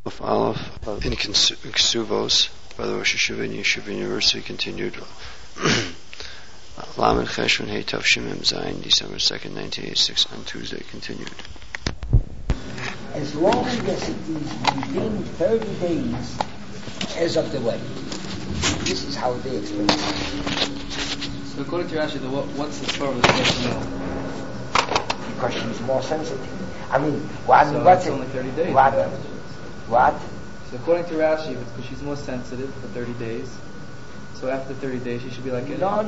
Of Aleph in Ksuvos by the Rosh Yeshiva and Yeshiva University continued. Lamed Cheshvan Hey Tav Shemim Zayin, December 2nd, 1986, on Tuesday continued. As long as it is within 30 days as of the wedding. This is how they explain it. So according to Rashi, what's the story of the question? Because she's more sensitive. I mean, what's only 30 days? What? So according to Rashi, it's because she's more sensitive for 30 days. So after 30 days, she should be like... No.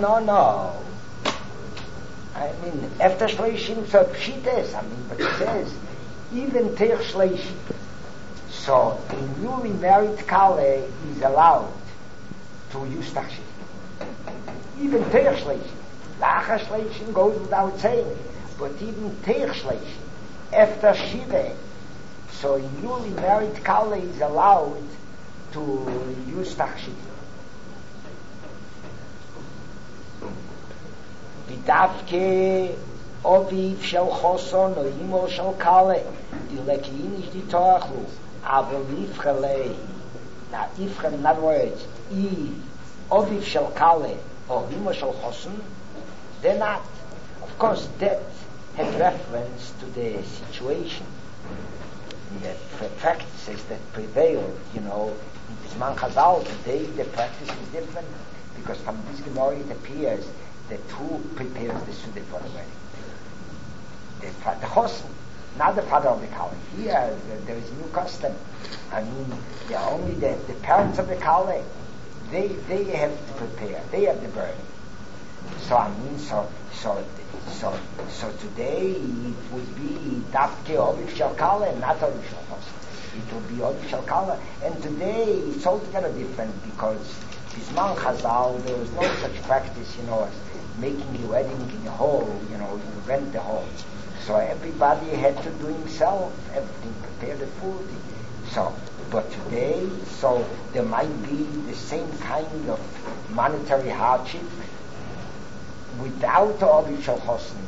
I mean, after Shleishim, so Pshites, but it says, even Teich Shleishim. So a newly married Kale is allowed to use Tachshit. Even Teich Shleishim. Lacha Shleishim goes without saying. But even Teich Shleishim, after Shiva, so a newly married Kale is allowed to use Tachshit. Bidavke Oviv Shel Choson or Imo Shel Kale Dilekin is the Toachlu Aval Ifchalei. Now Ifchal, in other words, if Oviv Shel Kale or Imo Shel Choson, they're not. Of course, that had reference to the situation, the practices that prevailed, in Bisman Chazal. Today the practice is different, because from this Gemara it appears that who prepares the Suda for the wedding? The Chosen, not the father of the Kale. Here there is a new custom. Only the parents of the Kale, they have to prepare. They have the burden. So today it would be Dafke Oviv Shel Kale, not Oviv Shel Chosen. It would be Oviv Shel Kale. And today it's altogether different, because Bisman Chazal, there was no such practice, as making the wedding in the hall, you rent the hall. So everybody had to do himself, everything, prepare the food. But today, there might be the same kind of monetary hardship without Oviv Shel Chosen,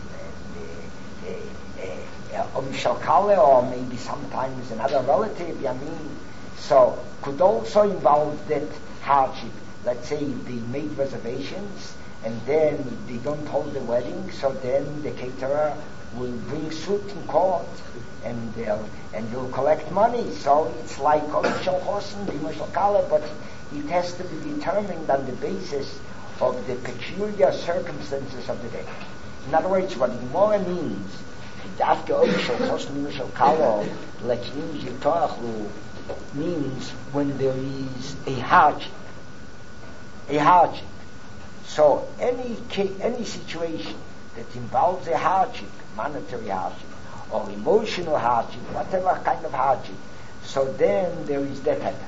Oviv Shel Kale, or maybe sometimes another relative, So could also involve that hardship. Let's say they made reservations and then they don't hold the wedding, so then the caterer will bring suit in court and they'll collect money. So it's like Oviv Shel Chosen, Imo Shel Kale, but it has to be determined on the basis of the peculiar circumstances of the day. In other words, what Gemara means, after Oviv Shel Chosen, Imo Shel Kale, like means when there is a hardship. So any situation that involves a hardship, monetary hardship, or emotional hardship, whatever kind of hardship, so then there is that heter.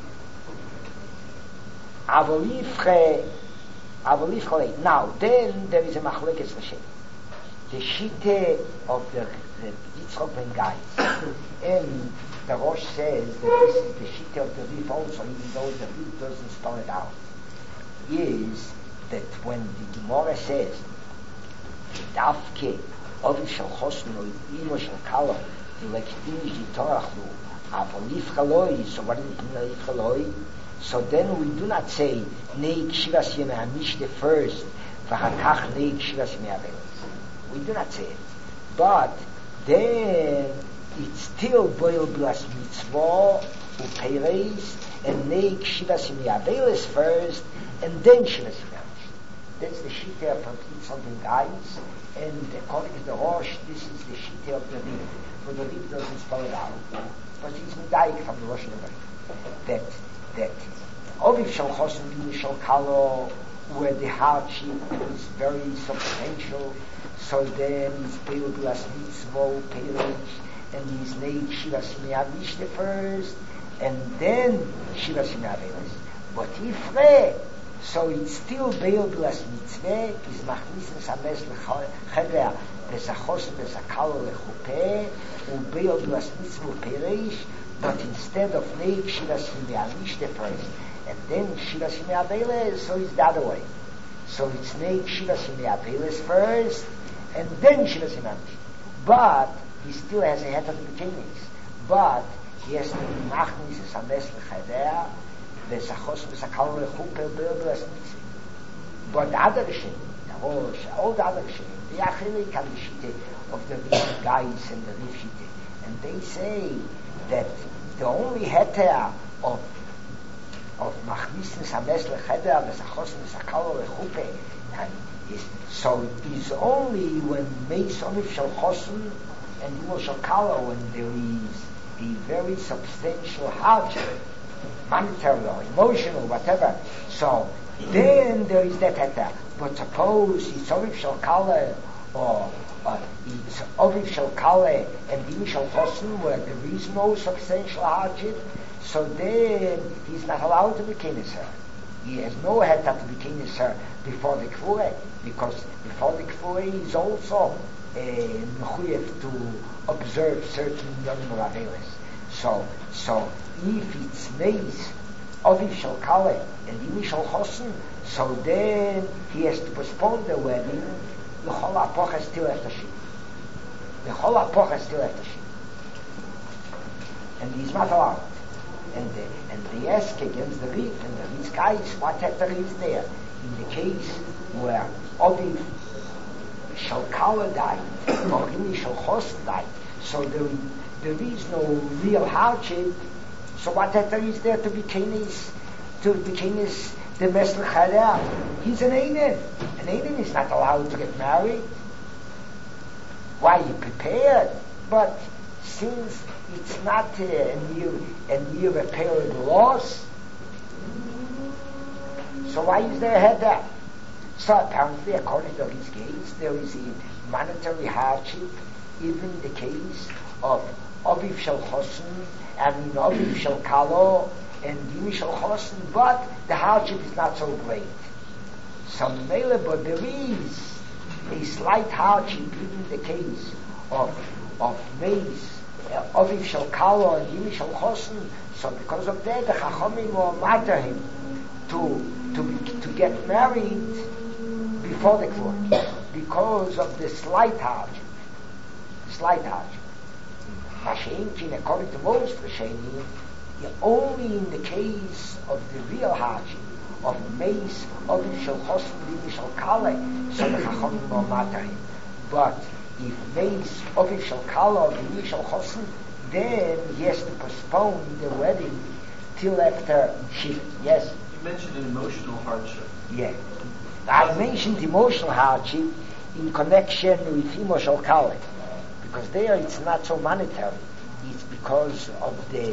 Now then there is a machlekes l'shem. The shite of the Yitzchok ben Gais, and the Rosh says that this is the shite of the Rif also, even though the Rif doesn't spell it out, is that when the Gemara says Dafke Oviv Shel Chosen or Imo Shel Kale Dilekdin Yitorachlu Aval Ifchaloi, so what does it mean Ifchaloi? So then we do not say Neik Shivas Yemei HaMishte first, V'hakach Neik Shivas Yemei HaVelos. We do not say it. But then it's still Boil Blas Mitzvah Upereis and Neik Shivas Yemei HaVelos first, and then Shivas Yemei HaMishte. That's the Shita from Yitzchok ben Gais, and according to the Rosh, this is the Shita of the Rif. But the Rif doesn't spell it out, but it's Medaik from the Rosh and the Rif. That Oviv Shel Chosen, Imo Shel Kale, where the hardship is very substantial, so then it's Beil Blas Mitzvah, Peirich, and he's named Shivas Yemei HaMishte first, and then Shivas Yemei HaVelos. But if so it's still Beil Blas Mitzvah, is Machnisim Sames Lechaver, Besachosen, Besakalo Lechupeh, and Beil Blas Mitzvah, Peirich, but instead of Neik Shivas Yemei HaMishte first, and then Shivas Yemei HaVelos, so it's the other way. So it's Neik Shivas Yemei HaVelos first, and then Shivas Yemei HaMishte. But he still has a heter of the beginnings. But Yes, the Machnis is a Mesle Chadea, there's a Chos, there's a Kalor Chuppel, Bilblas Mitzvah. But the other Shem, the Rosh, all the other Shem, the Achilik and the Shite of the Riv guys and the Riv Shite. And they say that the only heter of Machnisnes HaMesle Cheder, there's a Chos, there's a Kalor Chuppel, and so it is only when Meis Onif Shal Chosun and Imo Shal Kala, when there is a very substantial hardship, monetary or emotional, whatever. So then there is that heter. But suppose it's Onif Shal Kala or it's Onif Shal Kala and Imo Shal Chosun, where there is no substantial hardship, so then he's not allowed to be Keneser. He has no heter to be Keneser before the Kfureh, because before the Kfureh is also mechuyev to observe certain Yonim Ravelis. So if it's Meis, Aviv Shal Kale, and Imi Shal Chosun, so then he has to postpone the wedding. The Chol HaPoch still after Shit. The Chol HaPoch still after Shit. And he's not allowed. And they ask against the Rit, and the Rit's guys, what heter is there? In the case where Aviv Shal Kala died, or Imi Shal Chosun died, so there is no real hardship, so what heter is there to be Kenes, the Mesle Chadea? He's an Einen. An Einen is not allowed to get married. Why? He prepared, but since it's not a near repairable loss, so why is there a heter? So apparently, according to his case, there is a monetary hardship even in the case of Aviv Shal Chosun and in Aviv Shal Kalo and Imi Shal Chosun, but the hardship is not so great. So Mele, but there is a slight hardship even in the case of Meis, Aviv Shal Kalo and Imi Shal Chosun. So because of that, the Chachamim will matter him to get married before the Kfur, because of the slight hardship. Mashenkin, according to most Rishonim, only in the case of the real hardship of Meis, Aviv Shal Chosun, Imi Shal Kale, so the Chachamim will matter him. But if Meis, Aviv Shal Kale, or Imi Shal Chosun, then he has to postpone the wedding till after Shiva. Yes? You mentioned an emotional hardship. Yeah. I mentioned emotional hardship in connection with Imo Shal Kale, because there it's not so monetary. It's because of the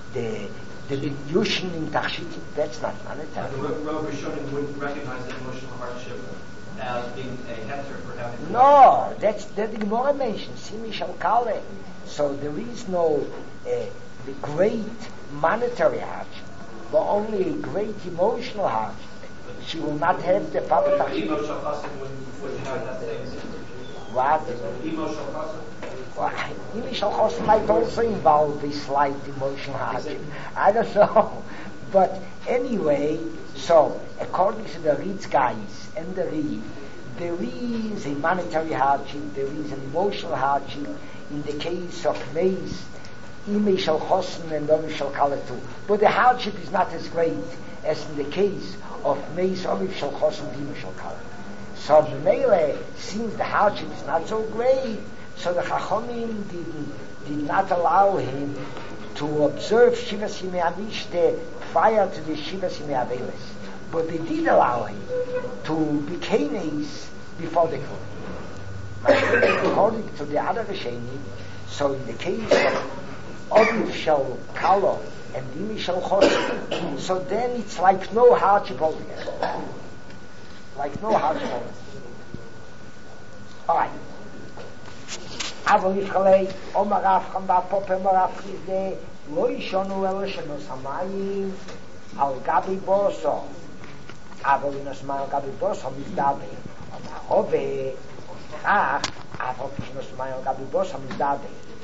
Yushin in Tachshitim. That's not monetary. The Rav Rishonim wouldn't recognize the emotional hardship as being a heter for having. No, that the Gemara mentions Imi Shal Kale. So there is no the great monetary hardship, but only a great emotional hardship. She will not have the Papa Tachshit. Imo Shal Chosun wouldn't have that same. What? Imo Shal Chosun. Imi Shal Chosun might also involve a slight emotional hardship. I don't know. But anyway, so according to the Ritz guys and the Riv, there is a monetary hardship, there is an emotional hardship in the case of Meis, Imi Shal Chosun and Aviv Shal Kale too. But the hardship is not as great as in the case of Meis, Aviv Shal Chosun, Imi Shal Kale. So the Mele, since the hardship is not so great, so the Chachamim did not allow him to observe Shivas Yimei Amishte prior to the Shivas Yimei Avelis. But they did allow him to be Kenes before the Kfur. According to the other Rishonim, so in the case of Aviv Shal Kalo and Imi Shal Chosun, so then it's like no hardship altogether. Like no hardship altogether. Alright. אבל נפחלי, אומר רב חמדה פופר מרב חיזה, לא ישונו אלו שנוסמיים על גבי בוסו. אבל נוסמיים על גבי בוסו מזדווה. אומר הובה, כך, אבל כשנוסמיים על גבי בוסו מזדווה.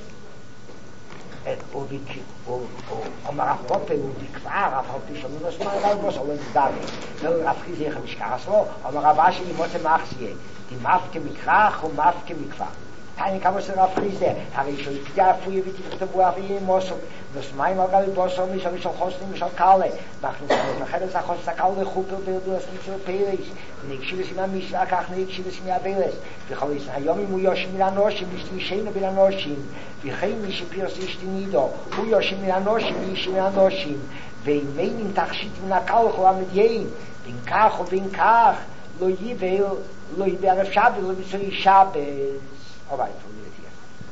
אומר רב פופר הוא בקפר, אבל כשנוסמיים על גבי בוסו לא מזדווה. לא רב חיזה איך משכח לו, אומר רב אשי מוצא מחסיה, די מפקה מכך ומפקה מכפר. Keine kann man so Frise, habe ich schon ja früher wie die Buch wie muss das mein mal Boss mich habe schon kosten mich Kalle machen wir nachher das Kalle gut das nicht so peilig nicht schieß mir mich ach nicht schieß mir Beles wir haben es היום אם הוא יושב מלאנושים משתישנו בלאנושים וכן מי שפירס ישתנידו הוא יושב מלאנושים ויש מלאנושים ואימנים תכשיט מן הקל חולה מדיים בין כך ובין כך לא יבל שבת לא ביצועי שבת aber ich probiere es hier.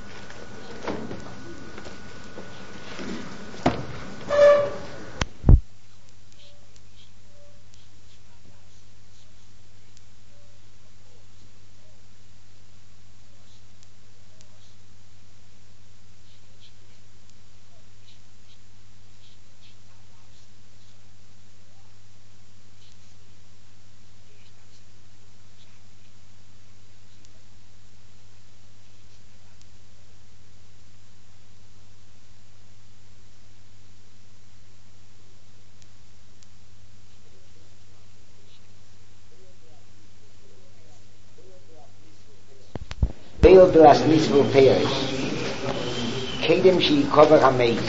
Beil blas nisvu perish. Kedem she cover a maze.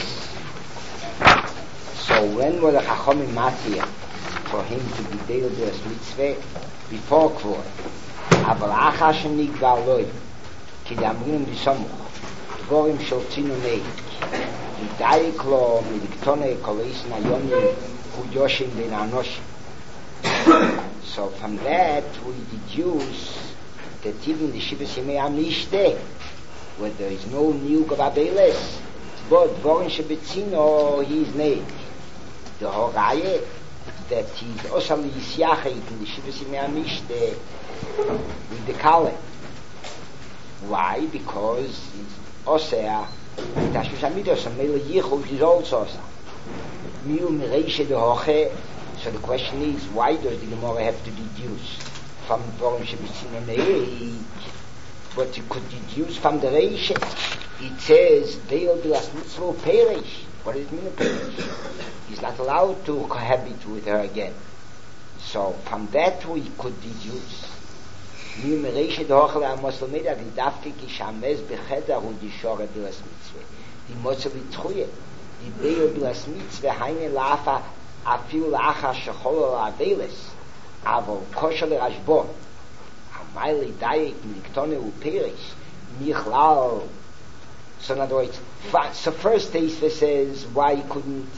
So when were the Chachomim matir for him to be beil blas mitzvah before Kvor? Aber achashem nigva loy. Kidamrim bisamuch. Dvorim shel tzinu neik. Midayik lo midiktone koleis na yomim kuyoshim ben anoshim. So from that we deduce that even the Shivas Yemei HaMishte, where there is no new Gababeles, but Vorin Shebetzino, he is Neik. The Horaye, that he is also Yishyachet in the Shivas Yemei HaMishte with the Kale. Why? Because it's Osea, Tashmish HaMidos, and Mele Yichud is also Osea. Miu Mireishe de Hoche, so the question is, why does the Gemara have to deduce from Dvorim Shebetzino Neik, but you could deduce from the Reish. It says, Beil blas mitzvah perish. What does it mean, perish? He's not allowed to cohabit with her again. So from that we could deduce. Miu Mereish Dochel HaMoslemeda Gidavke Kishamez Becheder und die Shore blas mitzvah. Die Motze Vitchuye. Die Beil blas mitzvah Heine Lafa Afil Lacha Shechol Aveles. Aber kosher Rashbon, Amaili Dayek Niktone Uperish, Michlal. So in other words, so first Teisva says why couldn't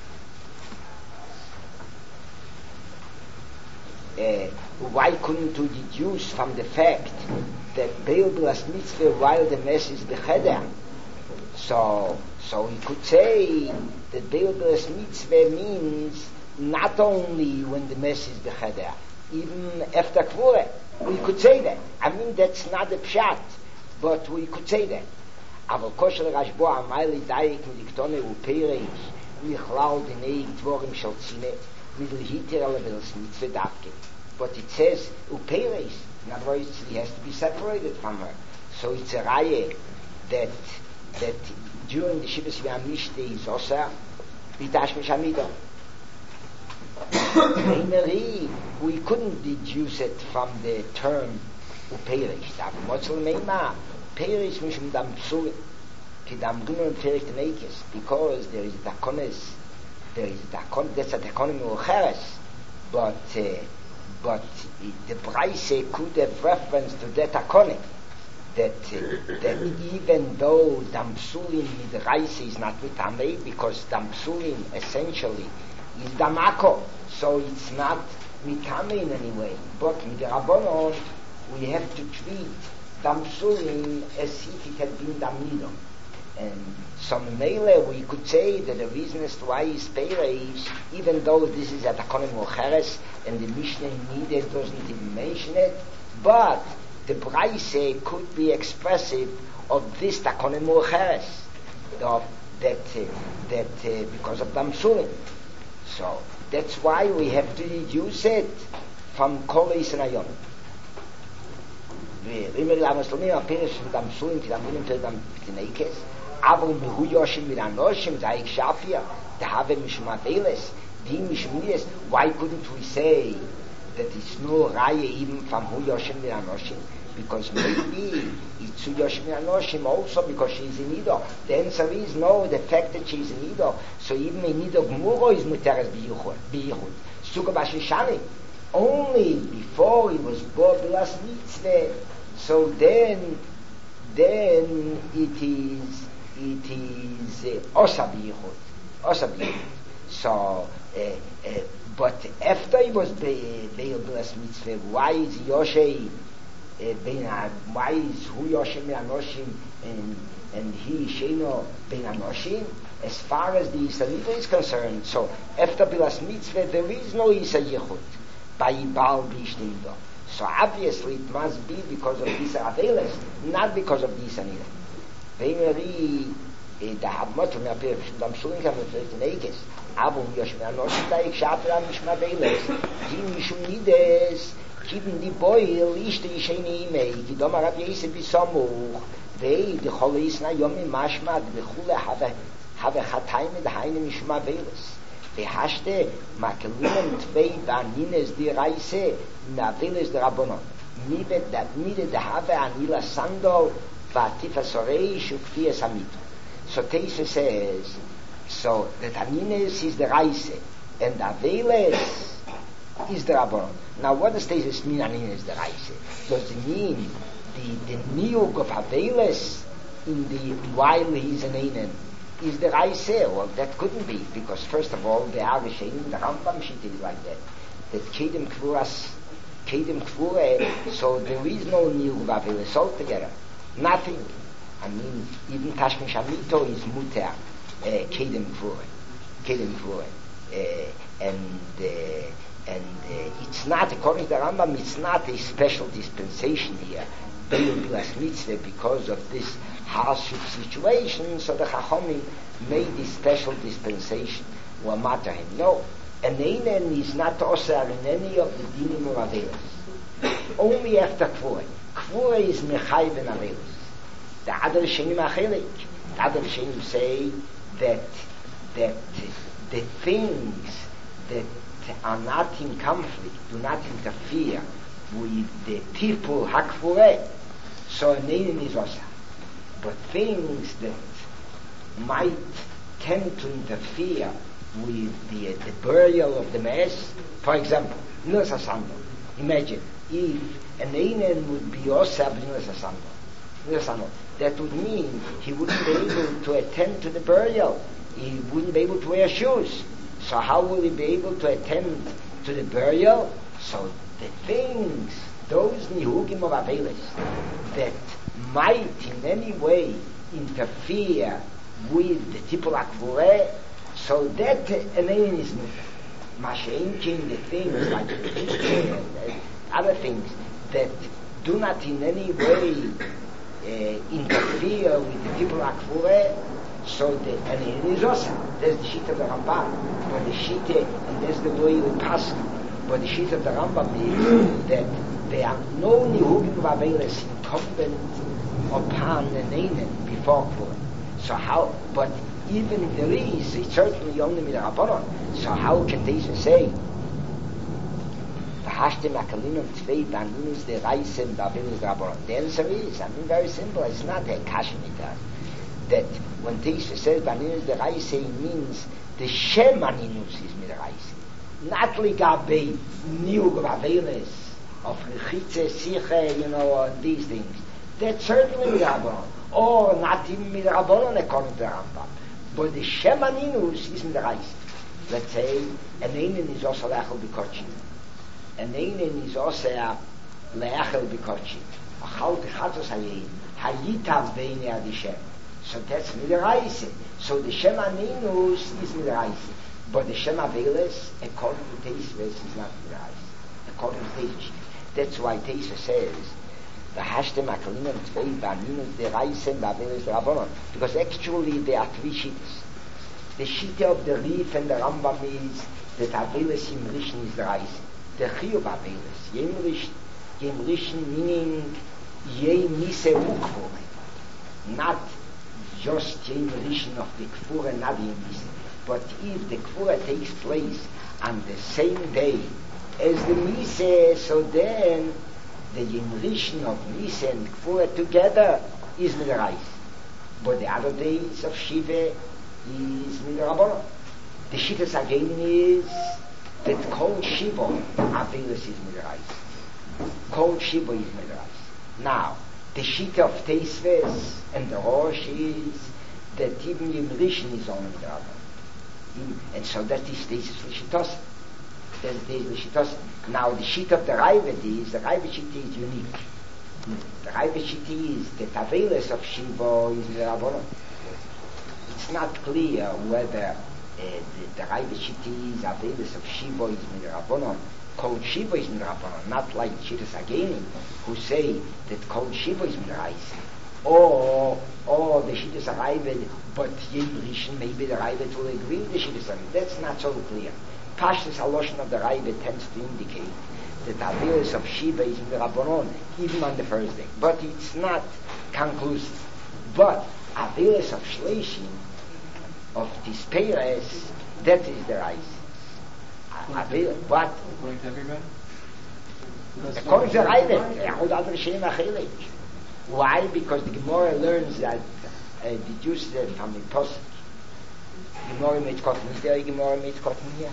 you deduce from the fact that Beil blas mitzvah while the mess is becheder? So we could say that Beil blas mitzvah means not only when the mess is becheder, even after Kvura. We could say that. I mean, that's not a pshat, but we could say that. Aber kosher Rashbo Amaili Dayek Niktone Uperish Michlal Dinei Dvorim Shel Tzine Midl Hiter Alevels Mitzvah Davke. But it says Uperish. In other words, he has to be separated from her. So it's a raye that during the Shivas Yamishte is Osa B'Tashmish Hamidah. We couldn't deduce it from the term Uperish. Perish mishum dam psulim, ki dam gunor perish teneikis, because there is dakonis, that's a dakonim ucheres, but the Braise could have reference to that dakonim, that even though dam psulim with Reise is not with Tamei, because dam psulim essentially is damako, so it's not mitame in any way, but with the Rabbanon we have to treat dam psulim as if it had been dam nidon. And some mele we could say that the reason as to why is perish, even though this is at Akonim Ocheres and the Mishnah needed doesn't even mention it, but the Braise could be expressive of this Akonim Ocheres, that because of dam psulim. So that's why we have to deduce it from Kol Yisrael. Immer la Muslimin appears from dam psulim to dam minim to dam tneikes. Aber hu yoshim mit anoshim zaik shafia to have mishmabeles di mishmides. Why couldn't we say that it's no raye even from hu yoshim mit anoshim? because maybe it's Yoshim Anoshim also because she's in Nido. The answer is no, the fact that she's in Nido. So even in Nido Gmuro is Muteres B'yichud. Suga Bashishani. Only before he was Bo Bilas Mitzvah. So then it is Osa B'yichud. So, but after he was Bilas Mitzvah, why is Yoshei? Why is Hu Yoshim Anoshim and he Sheno Ben Anoshim? As far as the Yisrael is concerned, so after Bilas Mitzvah there is no Yisa Yichud by Baal Bishtimdo. So obviously it must be because of this Aveles, not because of this Anida. Vemeri the Hamot from Apir Dam Shuling have the Neges. Abu Yoshim Anoshim da ich Shapra Mishma Aveles. Jim Yishum Nides. Kiven die Boil ist die schöne Ime, die Doma Rab Yese bisomuch, wei die Chole Isna Yomi Mashmad, bechule have Chataime de Heine Mishma Veles. Wei haschte Makelinen Tvei Banines die Reise, na Veles de Rabbonon. Mide de have Anila Sandol, Vatifa Sorei, Shukti Esamito. So Teise says, so that Anines is the Reise, and the Veles is the Rabbonon. Now what does this mean? Is the Reise? Does it mean the niug of Aveles in the while he's an Einen is the Reise? Well, that couldn't be, because first of all the Arishin, the Rambam shit is like that Kedem Kvure, so there is no niug of Aveles altogether. Nothing. I mean, even Tashkin Shamito is Muter Kedem Kvure, and it's not, according to the Rambam, it's not a special dispensation here, Bilas Mitzvah, because of this hardship situation. So the Chachomim made this special dispensation. No, an Einen is not osar in any of the dinim of Avelis. Only after Kvura. Kvura is Mechai ben Avelis. The other Shenim Achelik. The other Shenim say that the things that are not in conflict, do not interfere with the people hakfure, so nein is osa. But things that might tend to interfere with the burial of the mass, for example, Nilas Asando. Imagine if an Einen would be osa Nilas Asando. That would mean he wouldn't be able to attend to the burial. He wouldn't be able to wear shoes. So how will he be able to attend to the burial? So the things, those nihugim of Avelis, that might in any way interfere with the Tipul Akvure, so that an alien is Masha'inkin, the things like other things that do not in any way interfere with the Tipul Akvure, so the alien is also. There's the sheet of the Rambam, but the sheet, and there's the way we pass. But the sheet of the Rambam is that there are no nihugim of Avelis incumbent upon an Einen before Kvura. So how, but even if there is, it's certainly only with the Rabbanon. So how can they say V'hashtem akalinum tvei baninus de reisem davinus Rabbanon? The answer is, very simple. It's not a kashmita. That when Teisha says baninus de reise, it means the shem aninus is mit reise. Not ligabe niug of Avelis, of rechitze, siche, these things. That's certainly with Rabbanon. Or not even with Rabbanon according to the Rambam. But the Shem Aninus is in the Reis. Let's say, an Einen is also Leachel B'Kochim. An Einen is also Leachel B'Kochim. Achal T'chatos Hayein. Hayitav Beine Ad Shem. So that's with the Reis. So the Shem Aninus is with the Reis. But the Shem Avelis, according to Teisves, is not with the Reis. According to Teisves. That's why Teisves says, V'hashtem akalinum tvei baninus de reisem ba'avelis Rabbanon. Because actually there are three sheets. The sheet of the Rif and the Rambam is that Avelis im Rishon is the reisem. The Chiyuv Avelis, Yem Rishon meaning Yem Nise Ukvore. Not just Yem Rishon of the Kfure, not Yem Nise. But if the Kfure takes place on the same day as the Nise, so then the Yimrishin of Nisa and Kfura together is Midarais. But the other days of Shiva is Midarabon. The Shittas again is that Kol Shiva Avilas is Midarais. Kol Shiva is Midarais. Now, the Shita of Teisves and the Rosh is that even Yimrishin is only Midarabon. And so that is Lishitos. Now the sheet of the Ravid is, the Ravid sheet is unique. The Ravid sheet is the Tavelis of Shiva is Mirabonon. It's not clear whether the Ravid sheet is Tavelis of Shiva is Mirabonon. Kol Shiva is Mirabonon, not like Shittas Ageni, who say that Kol Shiva is Mirais. Or the Shittas Ravid, but Yimrishin, maybe the Ravid will agree with the Shittas Ageni. That's not so clear. Pashtus Haloshin of the Ravid tends to indicate that the Avilas of Shiva is in the Rabbanon, even on the first day. But it's not conclusive. But Avilas of Shleishim, of Tisperes, that is the Rais. What? According to everybody? According to the Ravid, why? Because the Gemara learns that, deduces that from the Tosach. Gemara makes cotton there, Gemara makes cotton here.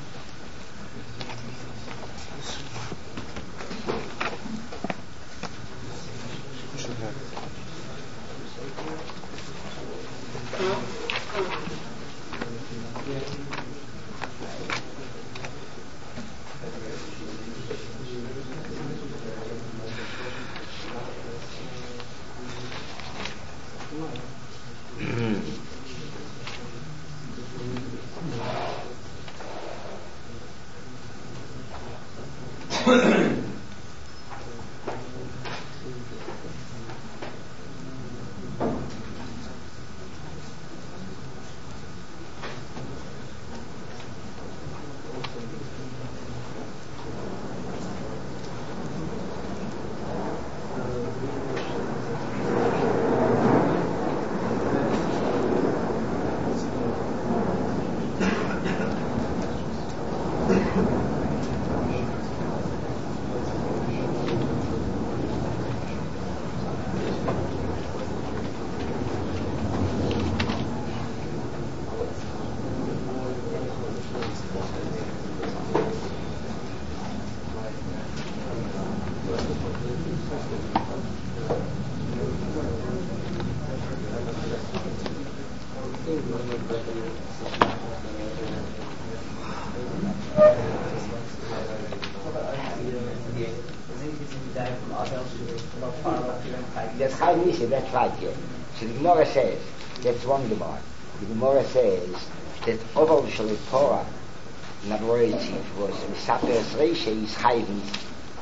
That's how we say, that's right here. So the Gemara says, that's one Gemara. The Gemara says that Oval Shalei Torah, in other words, it was Misaperes Reisha is Chayvins.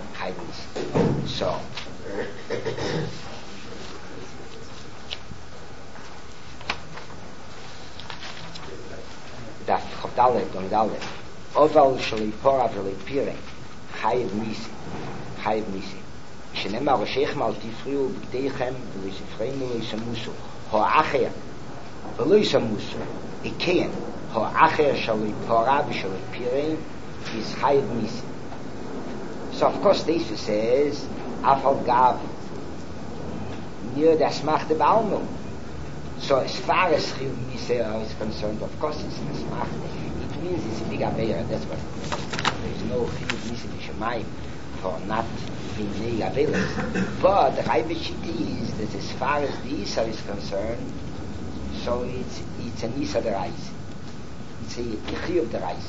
So, Daf Chavdalet on Dalet. Oval Shalei Torah Shalei Pireh, Chayv Misi. שנאמר ראשיכם אל תפריעו בגדיכם ולספרינו לא יסמוסו האחר ולא יסמוסו איכן האחר של פורה ושל פירים is חייב מיסי. So of course this says afal gav near the asmachte balmo. So as far as chiyuv misi is concerned, of course it's an asmachte. It means it's a big aveira. That's what there is no chiyuv misi b'shamayim for not being available. But the Ravid is that as far as the Isa is concerned, so it's an Isa the Reis. It's a Yechi of the Reis.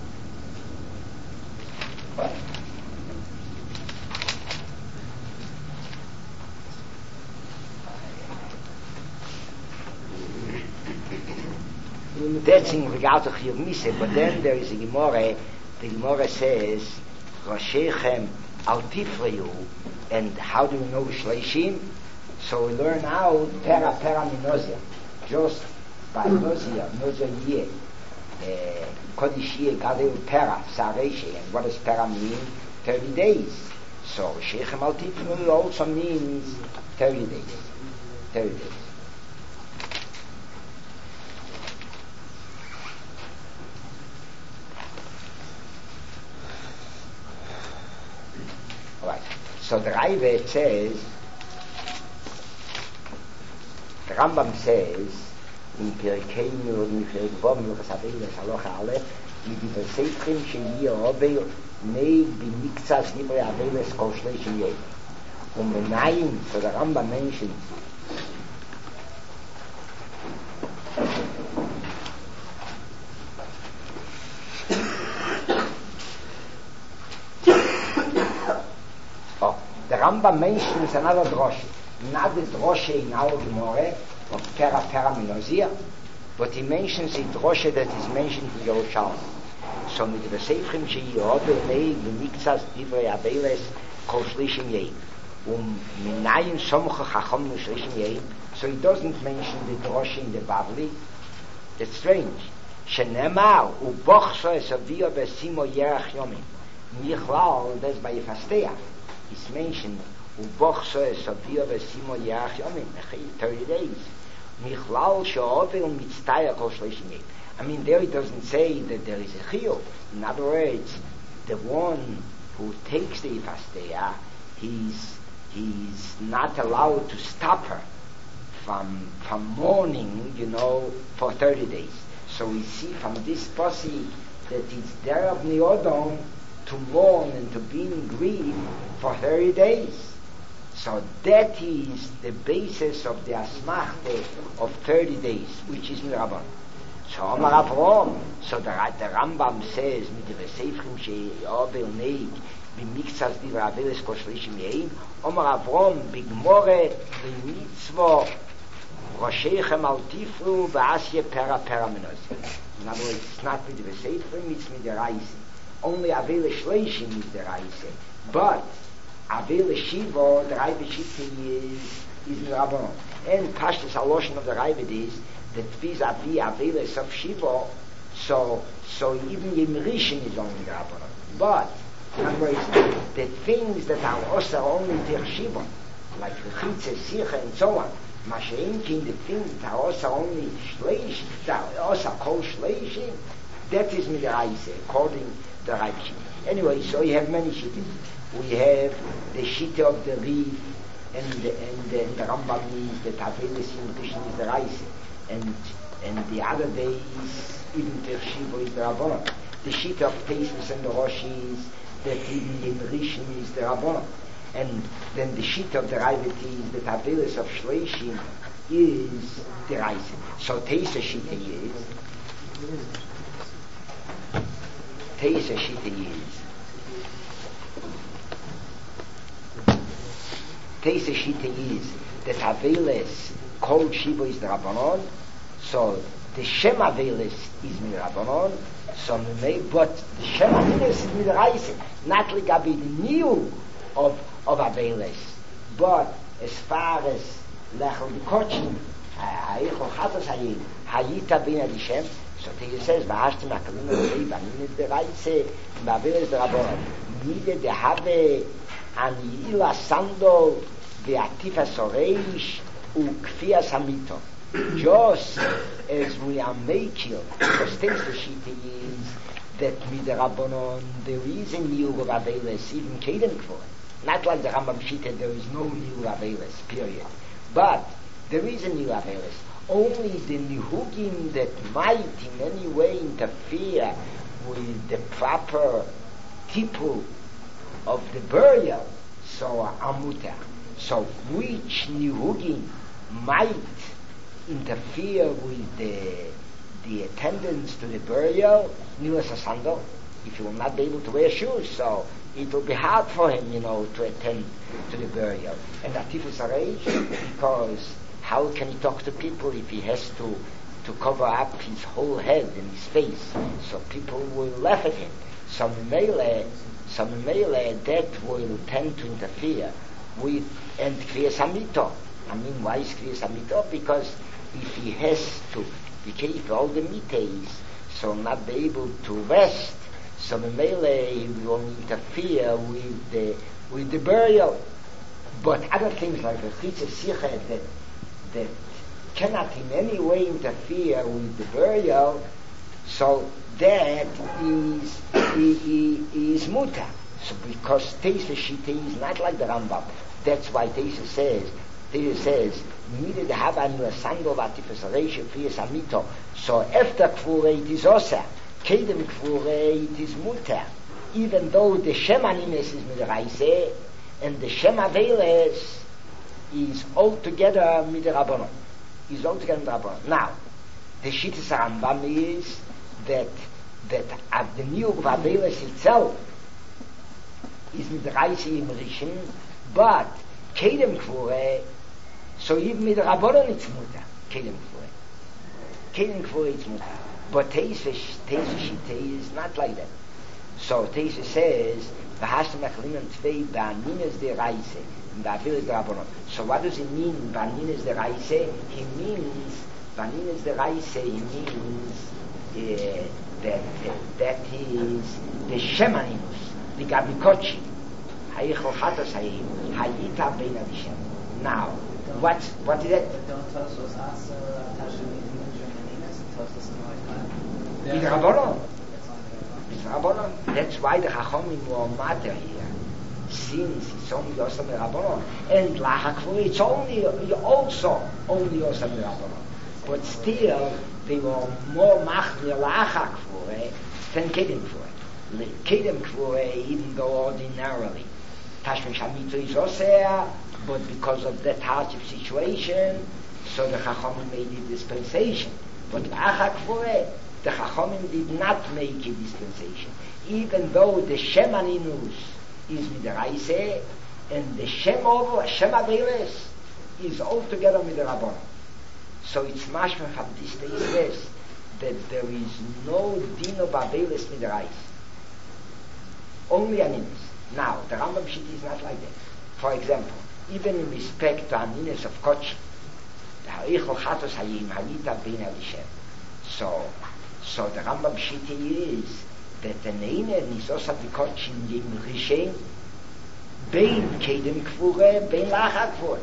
That's in regard to Chiyuv Misa, but then there is a Gemara. The Gemara says, Roshechem al tifreyu, and how do we know Shleishim? So we learn out pera minozia, just by nozia yeh, kodesh yeh gadol pera sareshi. And what does pera mean? 30 days. So Shechem al tifreyu also means 30 days. 30 days. So the Rambam says, in Pirkeinu, in Pirkvom, Luchas Avelis, Halacha Aleph, mit die Verseichrim, shehi Obel, nei b'mikzas Divrei Avelis, kol shleishim yeh. Und benayim, so the Rambam mentions, the Rambam mentions another droshe, not the droshe in our Gemara of Pera Minozia, but he mentions the droshe that is mentioned in Yerushalmi. So mit the Seifrim shehi Obel nei b'mikzas Divrei Avelis kol shleishim yeh. Minayin somcha chacham shleishim yeh. So he doesn't mention the droshe in the Bavli. It's strange. Shenemar ubochso esavio besimo yerach yomim. Michlal, that's by Yefastea. It's mentioned ubochso esavio besimo yerach yomim. 30 days. Michlal she'ovel mitztaya kol shleishim yeh. I mean, there it doesn't say that there is a chiyuv. In other words, the one who takes the Yefastea, he's not allowed to stop her from mourning, for 30 days. So we see from this posse that it's there of Neodom to mourn and to be in grief for 30 days. So that is the basis of the asmachte of 30 days, which is Mirabon. So Omar Avrom, so the Rambam says, mit the Seifrim she'obel neig, b'mikzas Divrei Avelis kol shleishim yeh, Omar Avrom, b'gmore, b'mitzvo, Rosheichem al tifru, b'asye pera minozia. In other words, it's not with the Seifrim, it's with the Reise. Only Avele Shleishim is the Reise. But Avele Shiva, the Reibe Shitti is Rabbanon. And Pashtus Haloshin of the Reibe is that vis-a-vis Aveles of Shiva, so even Yimrishin is only Rabbanon. But, in other words, the things that are also only Ter Shiva, like Chitze, Sicha, and so on, Masha'inkin, the things that are also only Shleish, that are also called Shleishim, that is Midraise, according to the Reibe Shittim. Anyway, so you have many Shittim. We have the Shitta of the Reef, and the Rambam means that Avelis Yimrishin is the Reise. And the other days, even Ter Shiva is the Rabbanon. The sheet of Tesis and the Roshis, that even in Rishon is the Rabbanon. And then the sheet of the Raivet is that Avelis of Shleishim is the Reise. So Teisa Shita is that Avelis called Shiva is the Rabbanon. So the Shem Avelis is Mirabbanon. So but the Shem Avelis is Midraise, not like the new of Avelis, but as far as Lechel B'Kochim, Ha'echol Chatos Hayita Bin Adishem. So he says, "V'hashtim Akalina Rei Banin Midraise, Avelis Rabbanon. Nide de have an Yila Sando ve'Atifa Soreish u'Kfia Samito." Just as we are making, because things the Shita is that with the Rabbanon there is a new Avelis, even Kaden Kfor. Not like the Rambam Shita, there is no new Avelis, period. But there is a new Avelis. Only the Nihugim that might in any way interfere with the proper tipul of the burial, so Amuta. So which Nihugim might interfere with the attendance to the burial, Nilas Asando, if he will not be able to wear shoes, so it will be hard for him, to attend to the burial. And Atifus Areish, because how can he talk to people if he has to cover up his whole head and his face? So people will laugh at him. Some Mele, that will tend to interfere with, and Kriya Samito. I mean, why is Kriya Samito? Because if he has to be careful all the mites, so not be able to rest, so Mele he will interfere with the burial. But other things like the Chitze Sicha that cannot in any way interfere with the burial, so that is muta. So because Teisa Shita is not like the Rambam, that's why Teisa says, Mide de Haba nur Sando Vatifes Reisha Frias Amito. So after Kvure it is Osa, Kedem Kvure it is Mutter. Even though the Shem Animes is mit Reise, and the Shem Aveles is altogether mit Rabbanon. Is altogether mit Rabbanon. Now, the Shittas Rambam is that at the New Aveles itself is mit Reise im Rischen, but Kedem Kvure, so even mit Rabbanon it's Mutter. Kedem Kvure it's Mutter. But Teisa Shita is not like that. So Teisa says, "V'hashtem achlinen tvei ba'aninas de Reise, and ba'afilas de Rabbanon." So what does it mean, ba'aninas de Reise? He means ba'aninas de Reise. He means that is the Shemaninus, the Gabikochi, Hayichol Chatos Hayim, Hayita Bein Adishem. Now, what is that? But don't tell us what's Asa, Tasha, Shemaninas, tell us this in With Rabbanon. That's why the Chachomim were matter here. Since it's only Yosam Rabbanon, and Lachakvur it's also only Yosam Rabbanon. But still, they were more machmir Lachakvur than Kedem Kvur. Kedem Kvur, even though ordinarily Tashmish Hamito is Osea, but because of that hardship situation, so the Chachomim made a dispensation. But Lachakvur, the Chachomim did not make a dispensation, even though the Shem Aninus is with the Reise, and the Shem Aveles is altogether with the Rabbanon. So it's mashma from this day that there is no din of Aveles with the Reise. Only Aninus. Now, the Rambam Shita is not like that. For example, even in respect to Aninus of Koch, the Harichol Chatos Hayim, Halita Bein Alishem. So the Rambam Shita is that the Neine is also because in Yim Rishen Bein Kedem Kvure, Bein Lacha Kvure.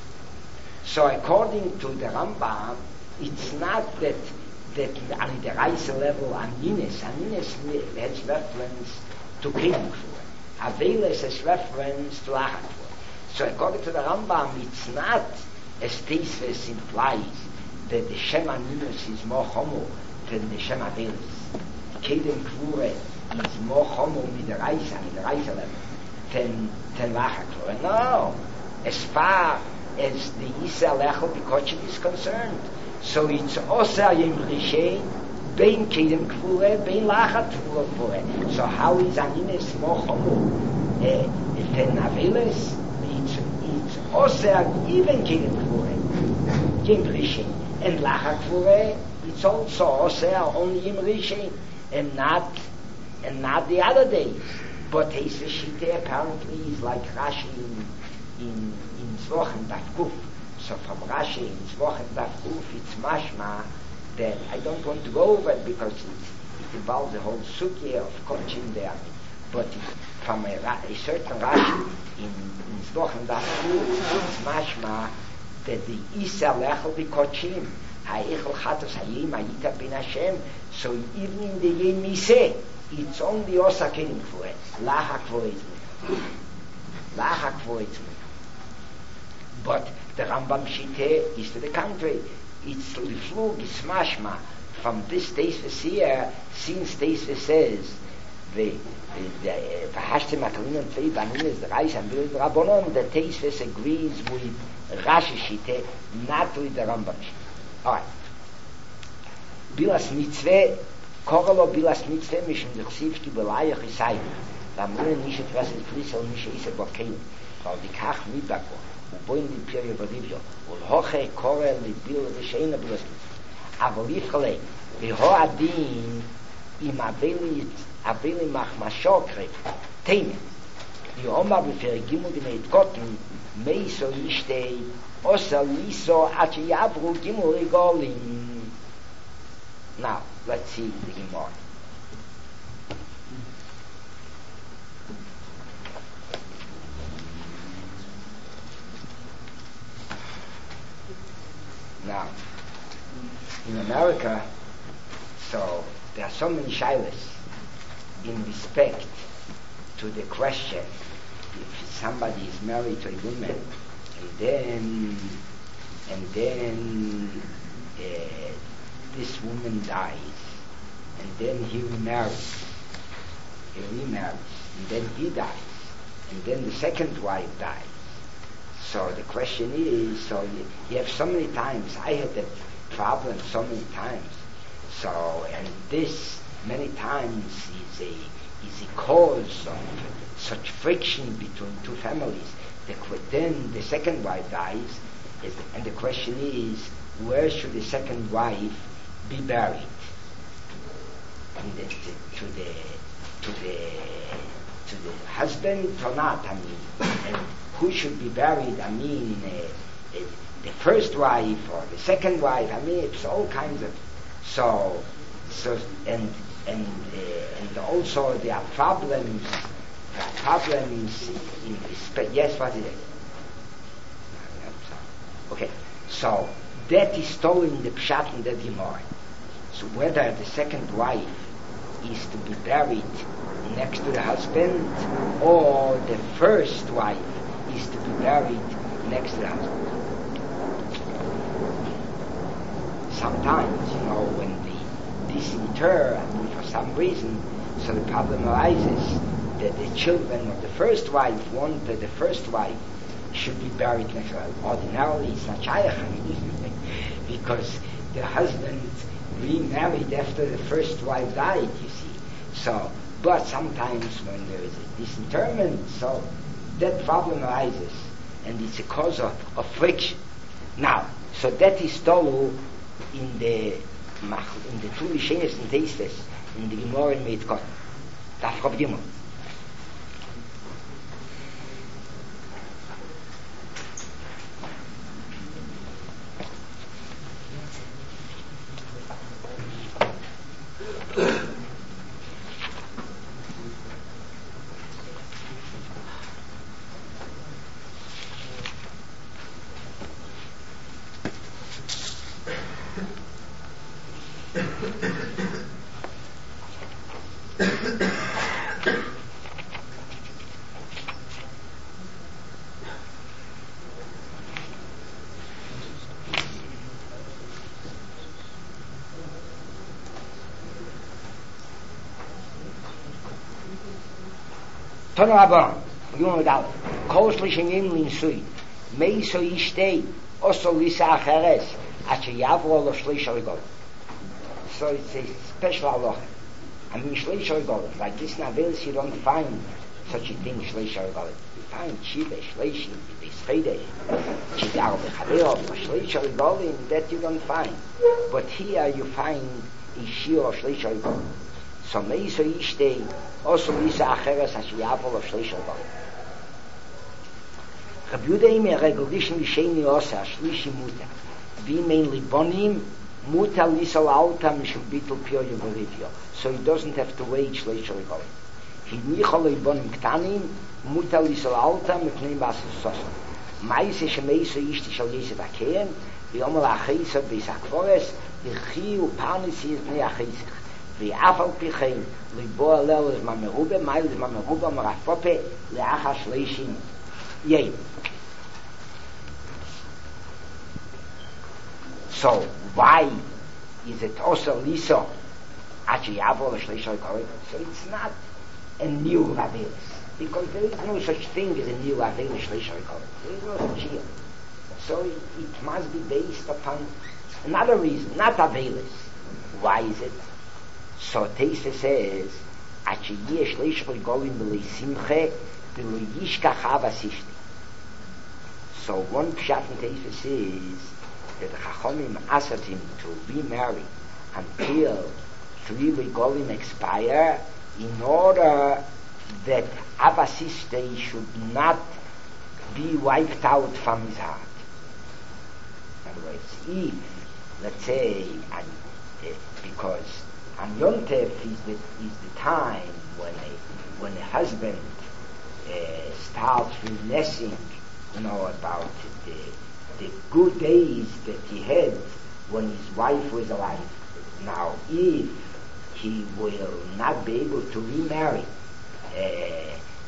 So according to the Rambam, it's not that on the Reise level Anines has reference to Kedem Kvure. Aveles has reference to Lacha Kvure. So according to the Rambam, it's not as Teisves implies that the Shem Anines is more homo than the Shem Aveles. Kedem Kvure is more homo with the Reise level than Lacha Kvure. No, as far as the Yisrael Echel Bikochim is concerned, so it's Osa Yim Rishen Bein Kedem Kvure Bein Lacha Kvure. So how is Anines more homo than Aveles? It's Osa even Kedem Kvure Yim Rishen, and Lacha Kvure it's also Osa only Yim Rishen, and not the other days. But his Shita apparently is like Rashi in Zwochen Daf Kuf. So from Rashi in Zwochen Daf Kuf, it's mashma that I don't want to go over it because it involves the whole sugya of Kochim there. But from a certain Rashi in Zwochen Daf Kuf, it's mashma that the Isa Lechel B'Kochim Ha'ichel Chatos Hayim Hayita Bin Hashem. So even in the Yem Miseh, it's only Osa Kedem Kvure. Lacha Kvure is Lacha Kvure is. But the Rambam Shita is to the contrary. It's Liflug, it's mashma from this Teisves here, since Teisves says the V'hashtem Akalinon Tvei Ba'aninas the Reise and the Rabbanon, the Teisves agrees with Rashi Shita, not with the Rambam Shita. Alright. Bilas Mitzveh, Korolo Bilas Mitzveh, Mishim Dechsiv Ki Belayach Isayim. Lamrunen Nishet Veses Flisel Nishet Isay Bokein. Weil die Kach Midbako. ובוין ליפירי בריביו, ולהוכי קורא לביל ושאין הבלוס מצווה. אבל יפחלה, והוא הדין עם אבילי מחמשו קרב, תימן. יאמר בפרק ג' דמית קוטן, מייסו ישתי, עושה ליסו עד שיעברו ג' רגולים. Now, let's see the Gemara. Now, in America, so there are so many shilas in respect to to the question, if somebody is married to a woman, and then this woman dies, and then he remarries, and then he dies, and then the second wife dies. So the question is, so you have so many times, I had that problem so many times, so, and this many times is a cause of such friction between two families. Then the second wife dies, and the question is, where should the second wife be buried? To the husband or not? I mean, and who should be buried? I mean, the first wife or the second wife? I mean, it's all kinds of and also there are problems. In this. Yes, what is it? Okay, so that is told in the Pshat in the Gemara. So whether the second wife is to be buried next to the husband, or the first wife is to be buried next to the husband. Sometimes, when they disinter, I mean, for some reason, so the problem arises that the children of the first wife want that the first wife should be buried next to her. Ordinarily, it's not shaykh, because the husband remarried after the first wife died, you see. So, but sometimes when there is a disinterment, so that problem arises, and it's a cause of friction. Now, so that is told in the two Mishenes and Teistes, in the Gemara in Meitkot, Daf Chav Gimel. Tonu Rabban, Yom Adal, Kol Shlishim Linsui, Meiso Yishtei, Oso Lisa Acheres, Ache Yavro Lo Shlish Origol. So it's a special halacha. I mean, Shlish Origol, like this Navelis, you don't find such a thing, Shlish Origol. You find Shiva, Shlishim, Yispede, Chidar Bechaveo, Shlish Origol, that you don't find. But here you find Ishio Shlish Origol. So Meiso Yishtei, also Lisa Acheres Hashiyavol of Shleishal Bal. Rabbi Yehuda Imer Regulation Lisheni Osa Shlishi Muta. Be mainly Bonim Muta Lisa Alta Mishum Bitul Pio Yevorivio. So he doesn't have to wait Shleishal Bal. He Nichol Bonim Ktanim Muta Lisa Alta Mekneim Basil Sosa. Maise Shemeiso Yishti Shal Yisef Akein. V'Yomer Acheisa B'Isakvores. V'Chi Upanis Yizbnei Acheisich. ואף על פי כן ליבו הלל לזמן מרובה מייל לזמן מרובה מרפופה לאחר שלישים יהיה. So why is it also Lisa עד שיעבור לשליש הכל? So it's not a new Avelis, because there is no such thing as a new Avelis שליש הכל. There is no such here. So it must be based upon another reason, not Avelis. Why is it? So Teisa says, Achi yesh leishchol golim b'lei simche b'lei yishkach avasishti. So one pshat in Teisa says that the Chachomim asked him to remarry until 3 regolim expire, in order that avasishti should not be wiped out from his heart. In other words, if, let's say, because and Yom Tov is the time when a husband starts reminiscing, about the good days that he had when his wife was alive. Now, if he will not be able to remarry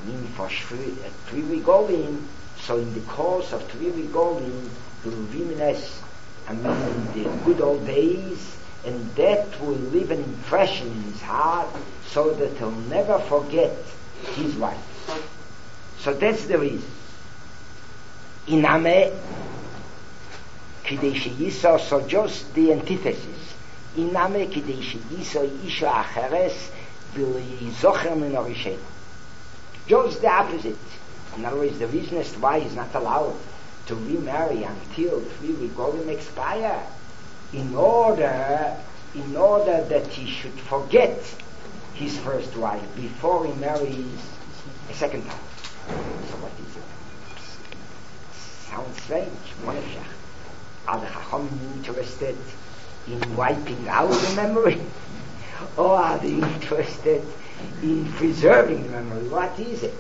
mean for Shvi Golin, so in the course of Shvi Golin, he will reminisce, I mean, the good old days, and that will leave an impression in his heart, so that he'll never forget his wife. So that's the reason. Iname, Kidei Sheyiso, so just the antithesis. Iname, Kidei Sheyiso, Isha Acheres, Vil Yizocher Min Orishen. Just the opposite. In other words, the reason as to why he's not allowed to remarry until 3 regalim expire, in order that he should forget his first wife before he marries a second time. So what is it? Sounds strange. Are the Chachamim interested in wiping out the memory? Or are they interested in preserving the memory? What is it?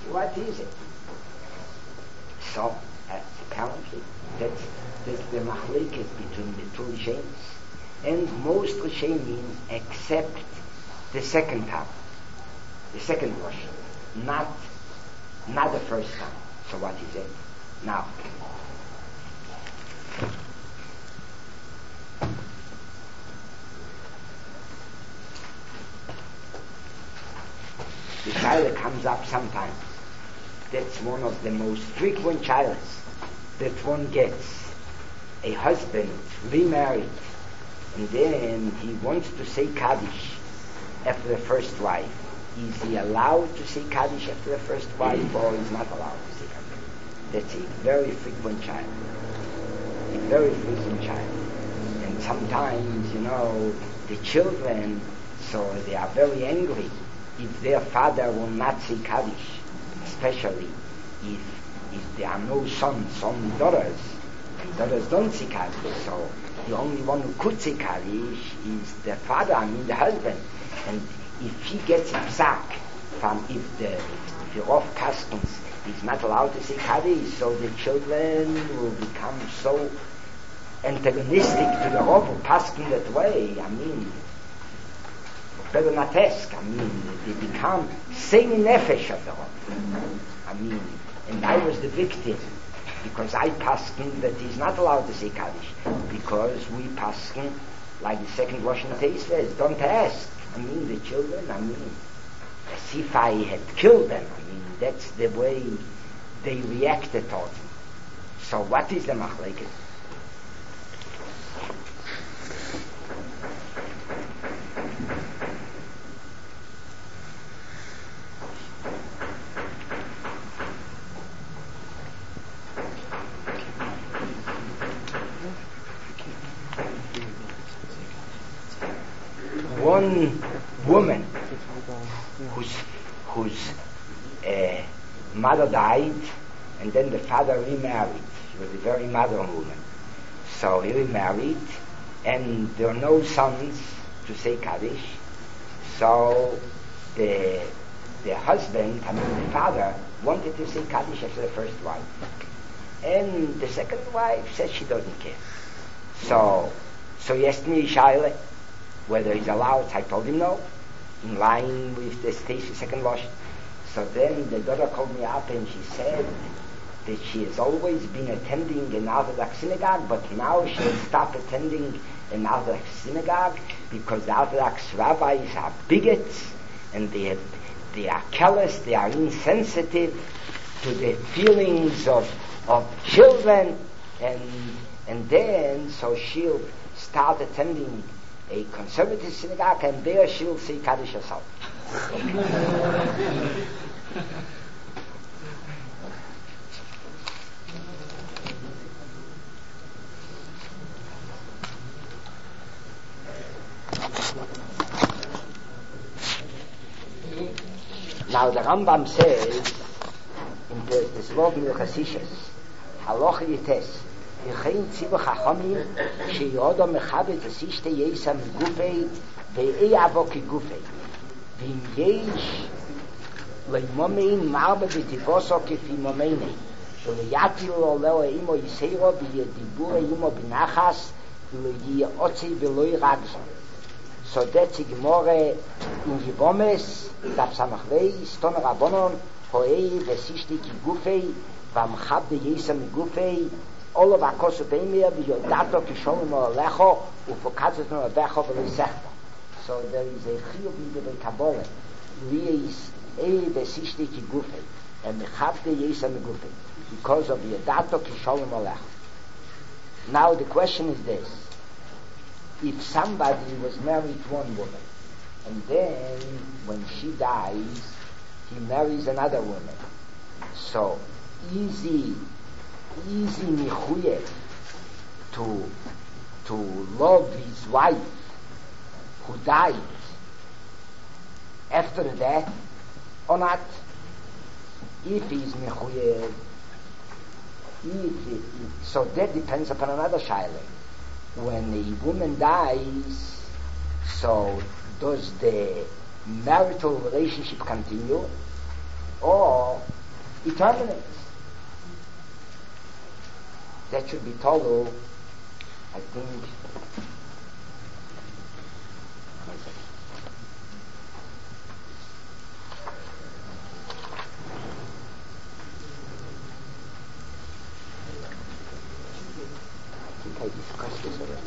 So, apparently, that's the machlekes between the two Rishonim. And most Rishonim accept the second time, the second version, not the first time. So what is it? Now, the child comes up sometimes. That's one of the most frequent childs that one gets. A husband remarried, and then he wants to say Kaddish after the first wife. Is he allowed to say Kaddish after the first wife, or is not allowed to say Kaddish? That's a very frequent child. And sometimes, the children, so they are very angry if their father will not say Kaddish, especially if there are no sons, only daughters. Daughters don't say Kaddish, so the only one who could say Kaddish is the father, the husband. And if he gets a sack from if the Rav Paskins is not allowed to say Kaddish, so the children will become so antagonistic to the Rav who Paskin that way. Better not ask. They become same nefesh of the Rav. And I was the victim, because I paskin that he's not allowed to say Kaddish, because we paskin like the second Russian taste says, don't ask. The children, as if I had killed them. That's the way they reacted towards me. So what is the machlekes? One woman whose mother died, and then the father remarried. She was a very modern woman. So he remarried, and there are no sons to say Kaddish. So the husband, the father, wanted to say Kaddish after the first wife. And the second wife said she doesn't care. So he asked me, Shaila, whether he's allowed. I told him no, in line with the station second wash. So then the daughter called me up and she said that she has always been attending an Orthodox synagogue, but now she'll stop attending an Orthodox synagogue because the Orthodox rabbis are bigots and they are callous, they are insensitive to the feelings of children, and then so she'll start attending a conservative synagogue, and there she'll say Kaddish herself. Now the Rambam says in the Svod Milchasishas, Haloch Yites, Yechein Tzivu Chachamim Sheyodo Mechabed Asishte Yesa Migufei Ve'ei Avoki Gufei V'im Yesh Leimomein Marbe V'tivoso Kefi Momeinei V'leyatil Oleo Imo Yiseiro V'yedibure Imo B'nachas V'leyiotzi V'loi Ragzon. So that's the Gemara in Yivomes, Daf Samachlei, Stoner Rabbonon, hoei vesishti ki gufei vam chabde yesam gufei all of akosu beimir v'yodato kisholem alecho ufokatzes no avecho v'loisechta. So there is a chiyuv midei Kabbalah lies vesishti ki gufei and chabde yesam gufei because of yodato kisholem alecho. Now the question is this: if somebody was married to one woman and then when she dies he marries another woman, so easy michuyev to love his wife who died after that or not? If he's michuyev, so that depends upon another shaila. When a woman dies, so does the marital relationship continue or it terminates? That should be told, I think. I discussed this already.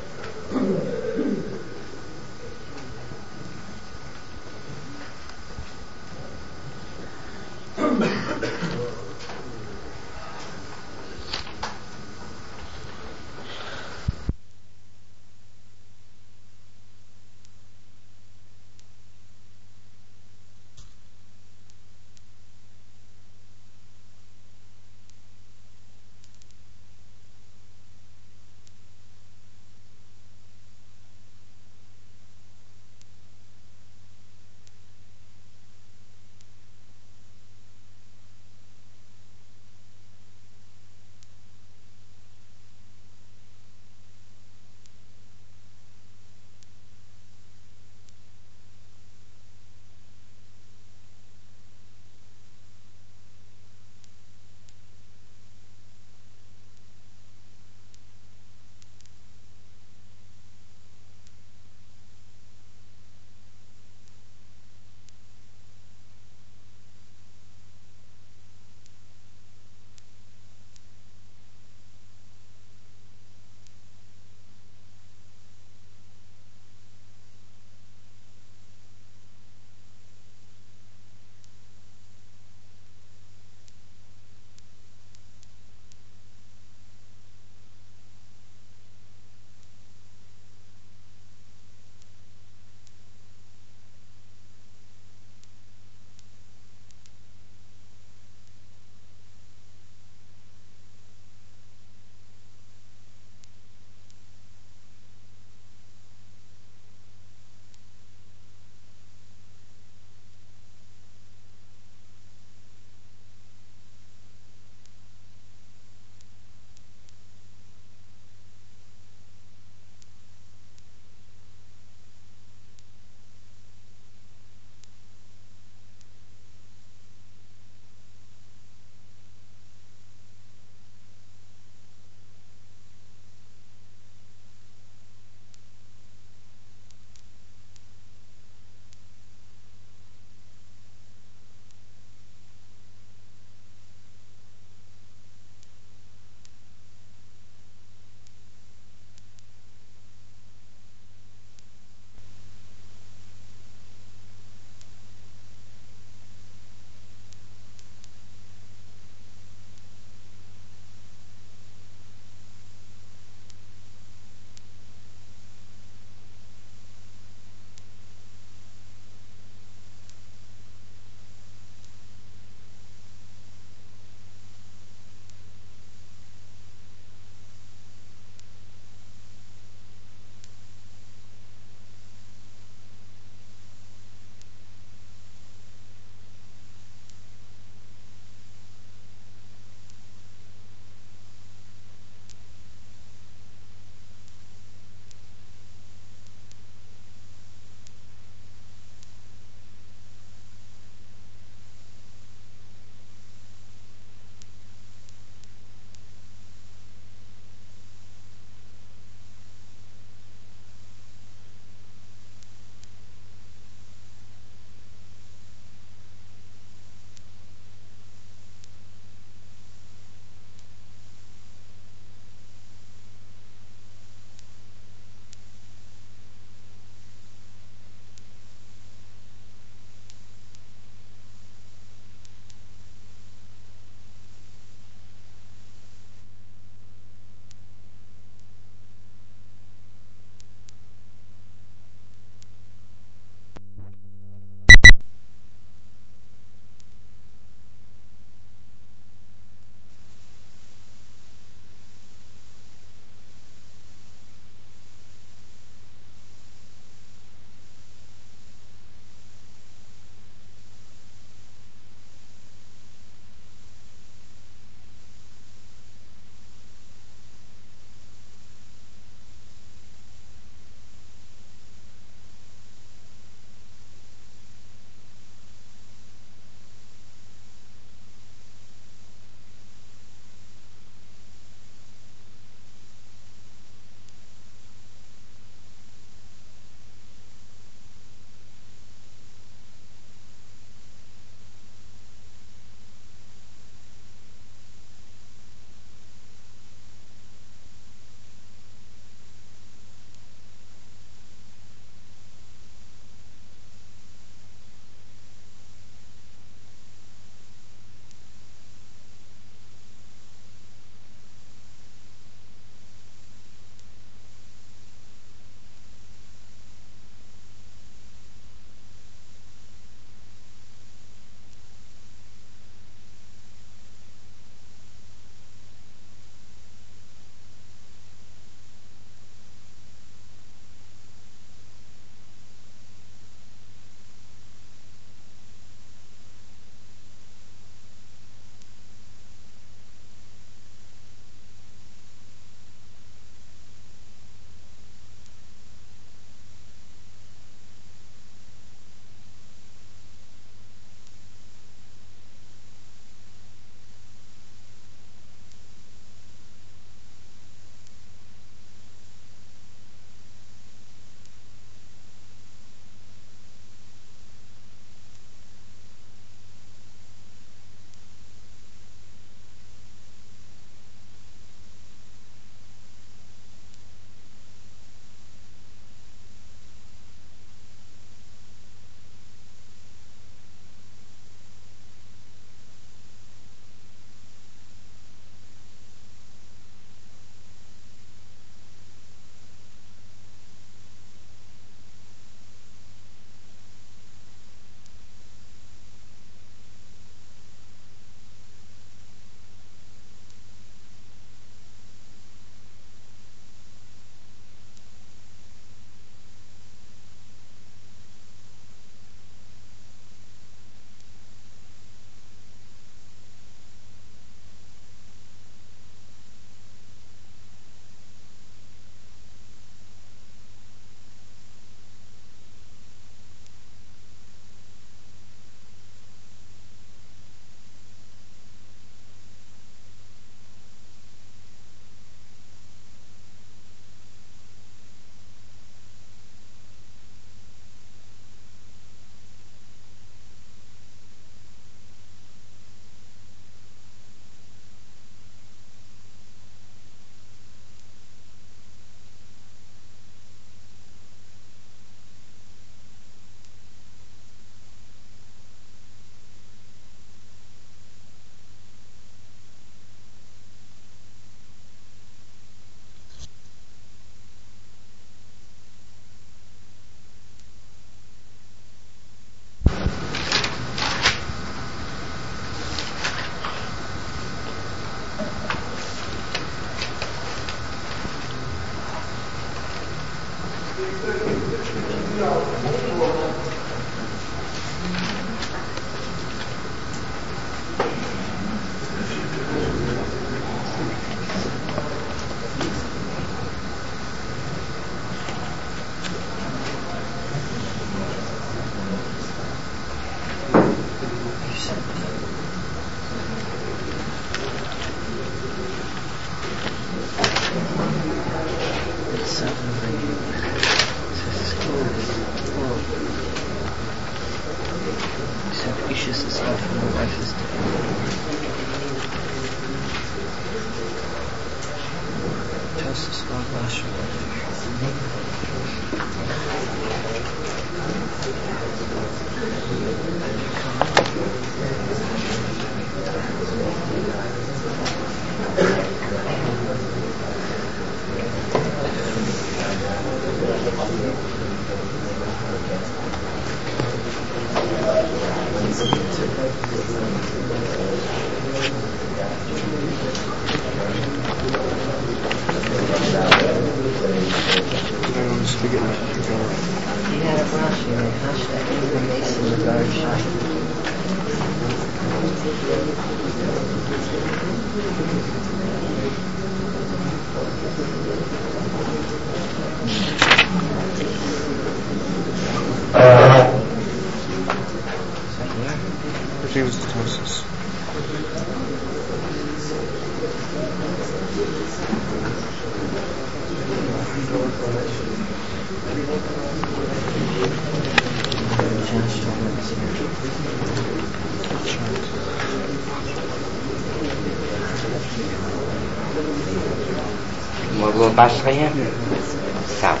Могло башкая? Сам.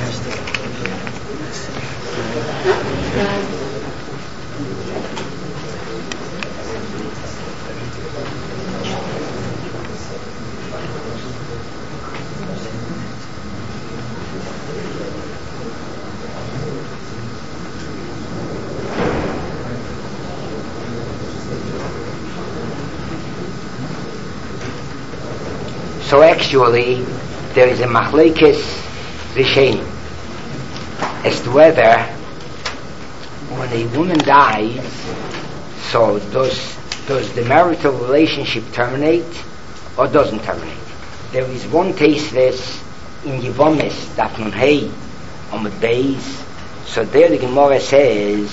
So actually, there is a machlekes rishenim as to whether when a woman dies, so does the marital relationship terminate or doesn't terminate? There is one tesves in Yevomis that nun hey on the base. So there the Gemara says,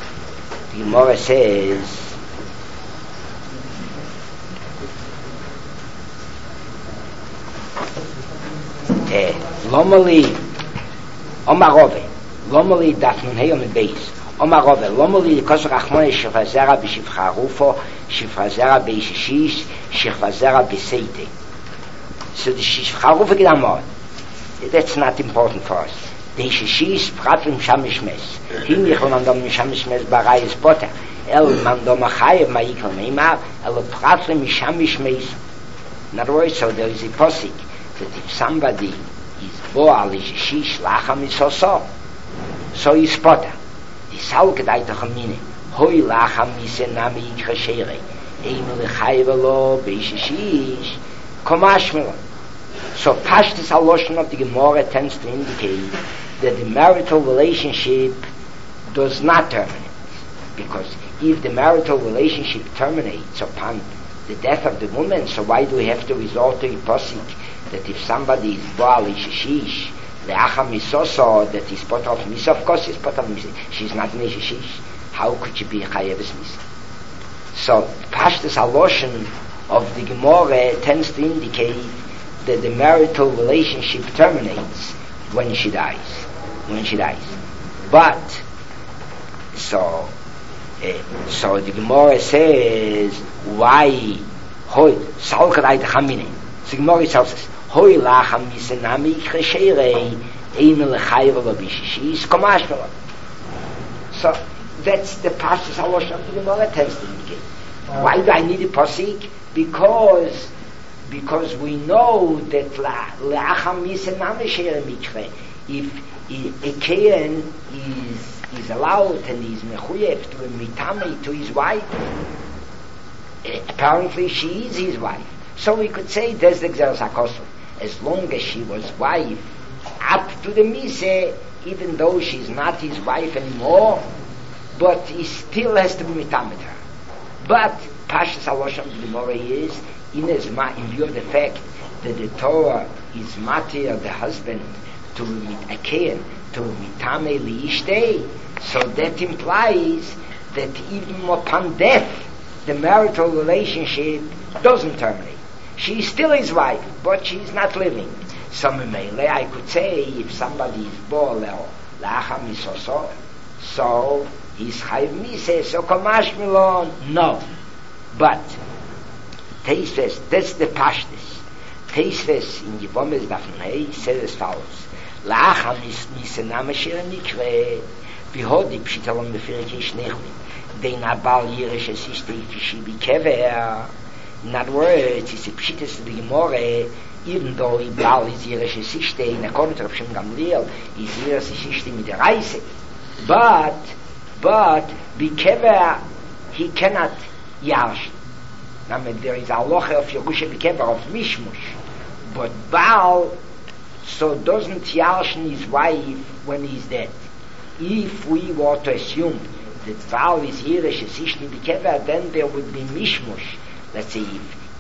Lomali Omarove Lomali dat nun hey on the base Omarove Lomali kosher achmone shifazera b'shivcha rufo shifazera b'ishish shifazera b'seite. So the shivcha rufo gedamot, that's not important for us. The ishish pratim shamishmes hinich man dom shamishmes barayis poter el man dom chayev ma'ikol meimar el pratim shamishmes. In other words, so there is a posik that if somebody is boal ishish lacham isoso, so is poter. The sal kedai tachamine hoy lacham isenami ikashere eimel chayvelo beishish komashmelo. So pashtus haloshon of the Gemara tends to indicate that the marital relationship does not terminate, because if the marital relationship terminates upon the death of the woman, so why do we have to resort to a posik that if somebody is boal ishish leacham misoso, that is pot of misa? Of course, it's pot of misa. She's not an ishish. How could she be chayeves misa? So pashtus haloshon of the Gemara tends to indicate that the marital relationship terminates when she dies. But so the Gemara says, why hoy salkadai tachamine. The Gemara tells us hoy lacham misenami cheshere eimel chayvelo b'shishis komashvelo. So that's the pashtus haloshon of the Gemara tends to indicate. Why do I need a pasuk? Because we know that leacham misenami shere mikre, if a Kohen is allowed and is mechuyev to a mitame to his wife, apparently she is his wife. So we could say there's the Gzeras HaKosov. As long as she was wife up to the Mise, even though she's not his wife anymore, but he still has to be mitam with her. But Pashas Haloshon of the Gemara is in view of the fact that the Torah is matir the husband to akayin to mitame liishtei, so that implies that even upon death the marital relationship doesn't terminate. She's still his wife, but she's not living. So I could say if somebody is born la'acham misoso, so he's chayiv miseh, so kamash milon. No, but Teisves, that's the pashtus. Teisves in Yevomes Dafnei says as follows: la'acham miseh namashir nikre v'hodi pshitalon befirikei shnechlim dein abal yirish esistei fishibi kever. In other words, it's a pshitas of the Gemara. Even though Ibal is Yirish Esishte, in according to Rav Shimon Gamliel, is Yirish Esishte mit der Reise. But, Bikever, he cannot Yarsh. Now, there is a loche of Yerusha Bikever, of Mishmush. But Baal, so doesn't Yarsh his wife when he's dead. If we were to assume that Baal is Yirish Esishte Bikever, then there would be Mishmush. Let's say,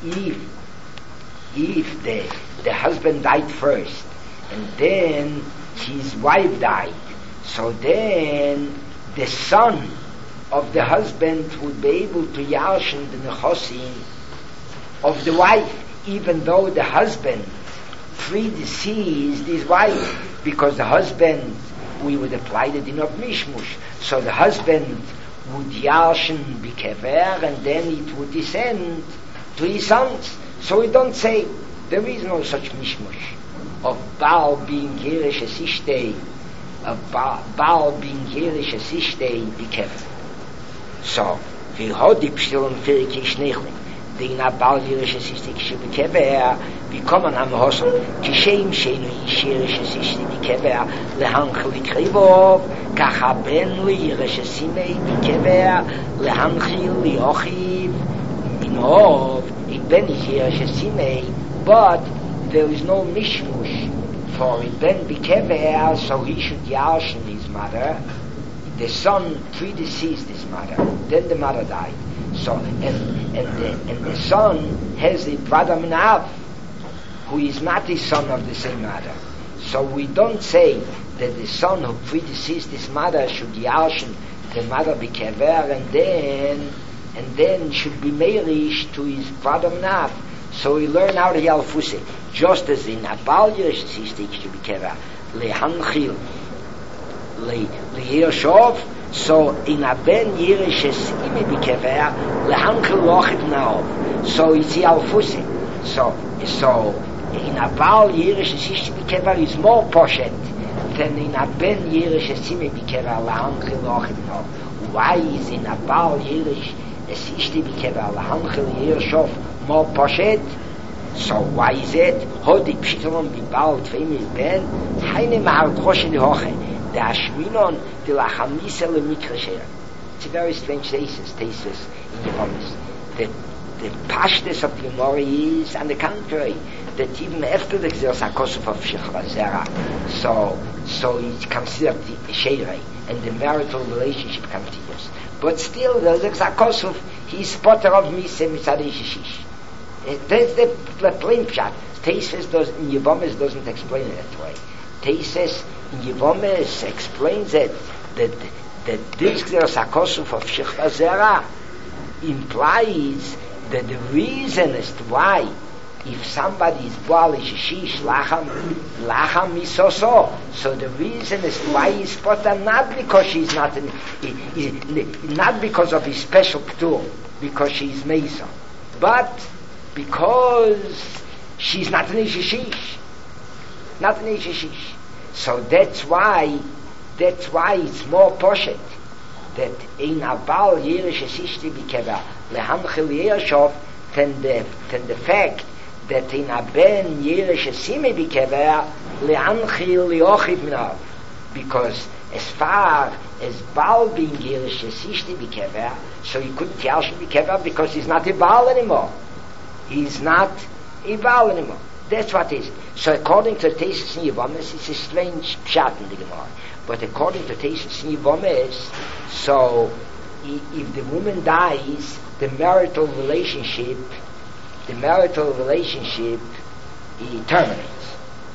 if the husband died first and then his wife died, so then the son of the husband would be able to yarshin the nechosim of the wife, even though the husband predeceased his wife, because the husband, we would apply the din of mishmush, so the husband would yarshin bikever and then it would descend to his sons. So we don't say there is no such mishmush of Baal being Yirish Esishtei, of Baal being Yirish Esishtei bikever. So v'hodi pshilon firikei shnechlim dein Baal Yirish Esishtei bikever v'koman hamhosom kisheim sheinu Yirish Esishtei bikever lehanchel likrivov kacha ben Yirish Esimei bikever lehanchil liochiv minov ben Yirish Esimei. But there is no mishmush for Ben Bikever, so he should yarshin his mother. The son predeceased his mother, then the mother died. So and the son has a brother Menav, who is not the son of the same mother. So we don't say that the son who predeceased his mother should yarshin the mother Bikever and then should be married to his brother Menav. So we learn how to Yalfuse, just as in Abal Yirish Esishtei should be keva lehanchil lehirshov. So in Aben Yirish Esimi be keva lehanchil lochit naov. So it's Yalfuse. So in Abal Yirish Esishtei be keva is more poshet than in Aben Yirish Esimi be keva lehanchil lochit naov. Why is in Abal Yirish Esishtei be keva lehanchil lehirshov more poshet? So why is it? Hodi pshitolon bibal tveim ben heine mahal koshen hoche the ashminon the lachamisa lemikresher. It's a very strange thesis in Yevomis. The pashtus of the Gemara is, on the contrary, that even after the Gzeros HaKosuf of Shechva Zera, so it's considered the Sheirei, and the marital relationship continues. But still, the Gzeros HaKosuf, he's spotter of Mise Mitzadei Shishish. That's the plain pshat. Teisves in Yevomes doesn't explain it that way. Teisves in Yevomes explains it that this Gzeros HaKosuf of Shechva Zera implies that the reason as to why if somebody is Boalish Shish Lacham Misoso, so the reason as to why he's Potter not because she's not because of his special Ptur, because she's Mesa, but because she's not an Ishishish. So that's why it's more poshet that in Abal Yirish Esishti Bikeva lehanchil Yershov than the fact that in Aben Yirish Esimi Bikeva lehanchil liochiv minav, because as far as Baal being Yirish Esishti Bikeva, so he couldn't Yarsh Bikeva because he's not a Baal anymore. He's not a Baal anymore. That's what it is. So according to the thesis in Yevomis, it's a strange pshat in the Gemara. But according to Tesis Nivomes, so if the woman dies, the marital relationship terminates.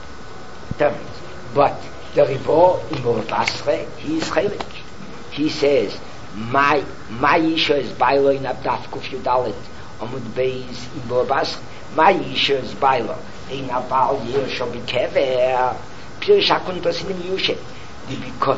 But the Rivo in Bortasre, he is chaylik. He says, my Isha is Bailo in Abdaf Kuf Yudalit Amud Beis in Bortasre. My Isha is Bailo in Abal Yer Shobi Kever Pirish Hakuntos in Yushe. The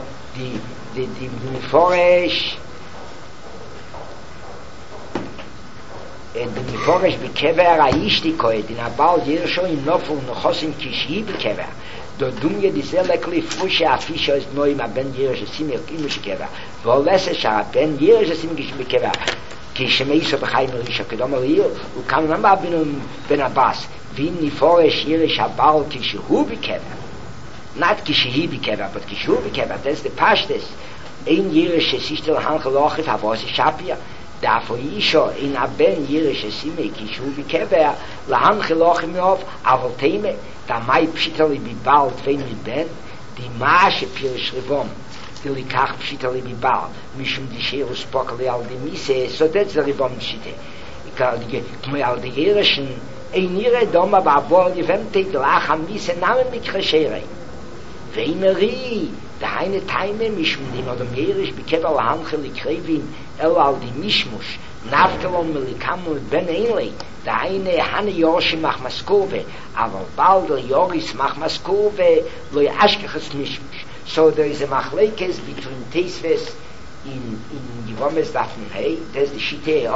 Miforish Bekever Aishtikoid in Abal Yer Shobi in Noful Nochosim Kishi Bekever. Do dunje dieselbe frische Afische ist neu ma ben jere simir kimische keva. Wo lesse sha ben jere simir kimische keva. Kishmei so bekhaymerische kedamol hier u kann man mal ben abas. Wie ni vorher jere shabal kishu bekeva. Not kishu bekeva, but kishu bekeva. Das the pashtes. Ein jere sich han gelochet ha was shapia. Da for isho in a ben jere simir kishu bekeva. La han gelochet mi auf aber teme da mai pshitali bi bald fein mit ben die masche pir shrivom die likach pshitali bi bald mishum di shel spokali al di mise so det ze rivom shite ikal die kmei al di erischen ein ihre doma ba bol die femte glach am mise namen mit kreshere veineri da eine teime mishum di no dem erisch bi kebal hanchli krevin el al di mishmush nafkelom melikam ben einli da eine Hanne Yoshi mach Maskove, aber bald der Yoris mach Maskove, lo yashkechas mishmish. So there is a machlekes between Teisves in Yivomes Dafen Hey, that's the shite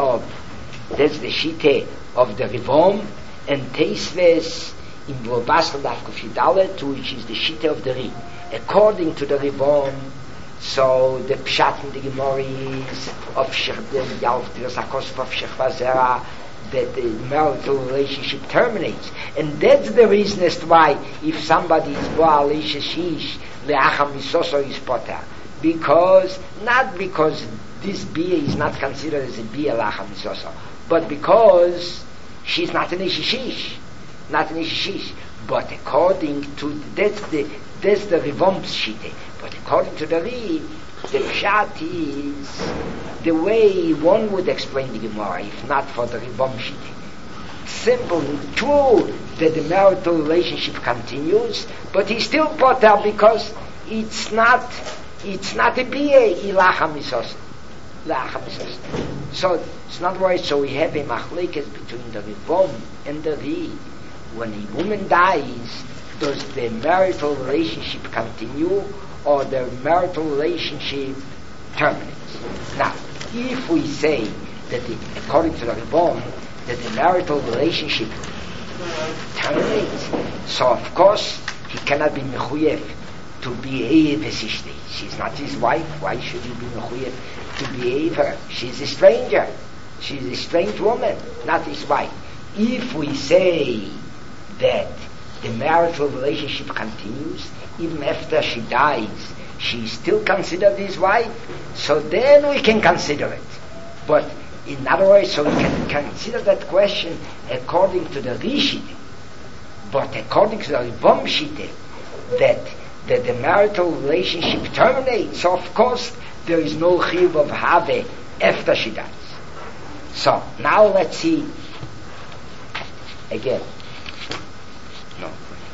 of the Rivom, and Teisves in Vobasel Dafkuf Yidalet, which is the shite of the Ri. According to the Rivom, so the Pshat in the Gemoris of Shechdel Yalftir Sakosf of Shechvazera, that the marital relationship terminates, and that's the reason as to why if somebody is Baal Ishish Leacham Misoso is Potter, not because this Bia is not considered as a Bia Leacham Misoso, but because she's not an Ishish, but according to that's the Rivom Shite, but according to the Ri, the Pshat is the way one would explain the Gemara, if not for the Rivom Shite. Simple, true that the marital relationship continues, but he's still brought out because it's not a Bia Ilacha Misos. So it's not right. So we have a machlekes between the Rivom and the Ri. When a woman dies, does the marital relationship continue, or the marital relationship terminates? Now, if we say that according to the Ribbon, that the marital relationship terminates, so of course he cannot be mechuyev to behave as ishti. She's not his wife. Why should he be mechuyev to behave her? She's a stranger. She's a strange woman, not his wife. If we say that the marital relationship continues, even after she dies, she is still considered his wife, so then we can consider it. But in other words, so we can consider that question according to the Rishite. But according to the Rivom Shite, that the marital relationship terminates, so of course there is no chiyuv of have after she dies. So now let's see again. No.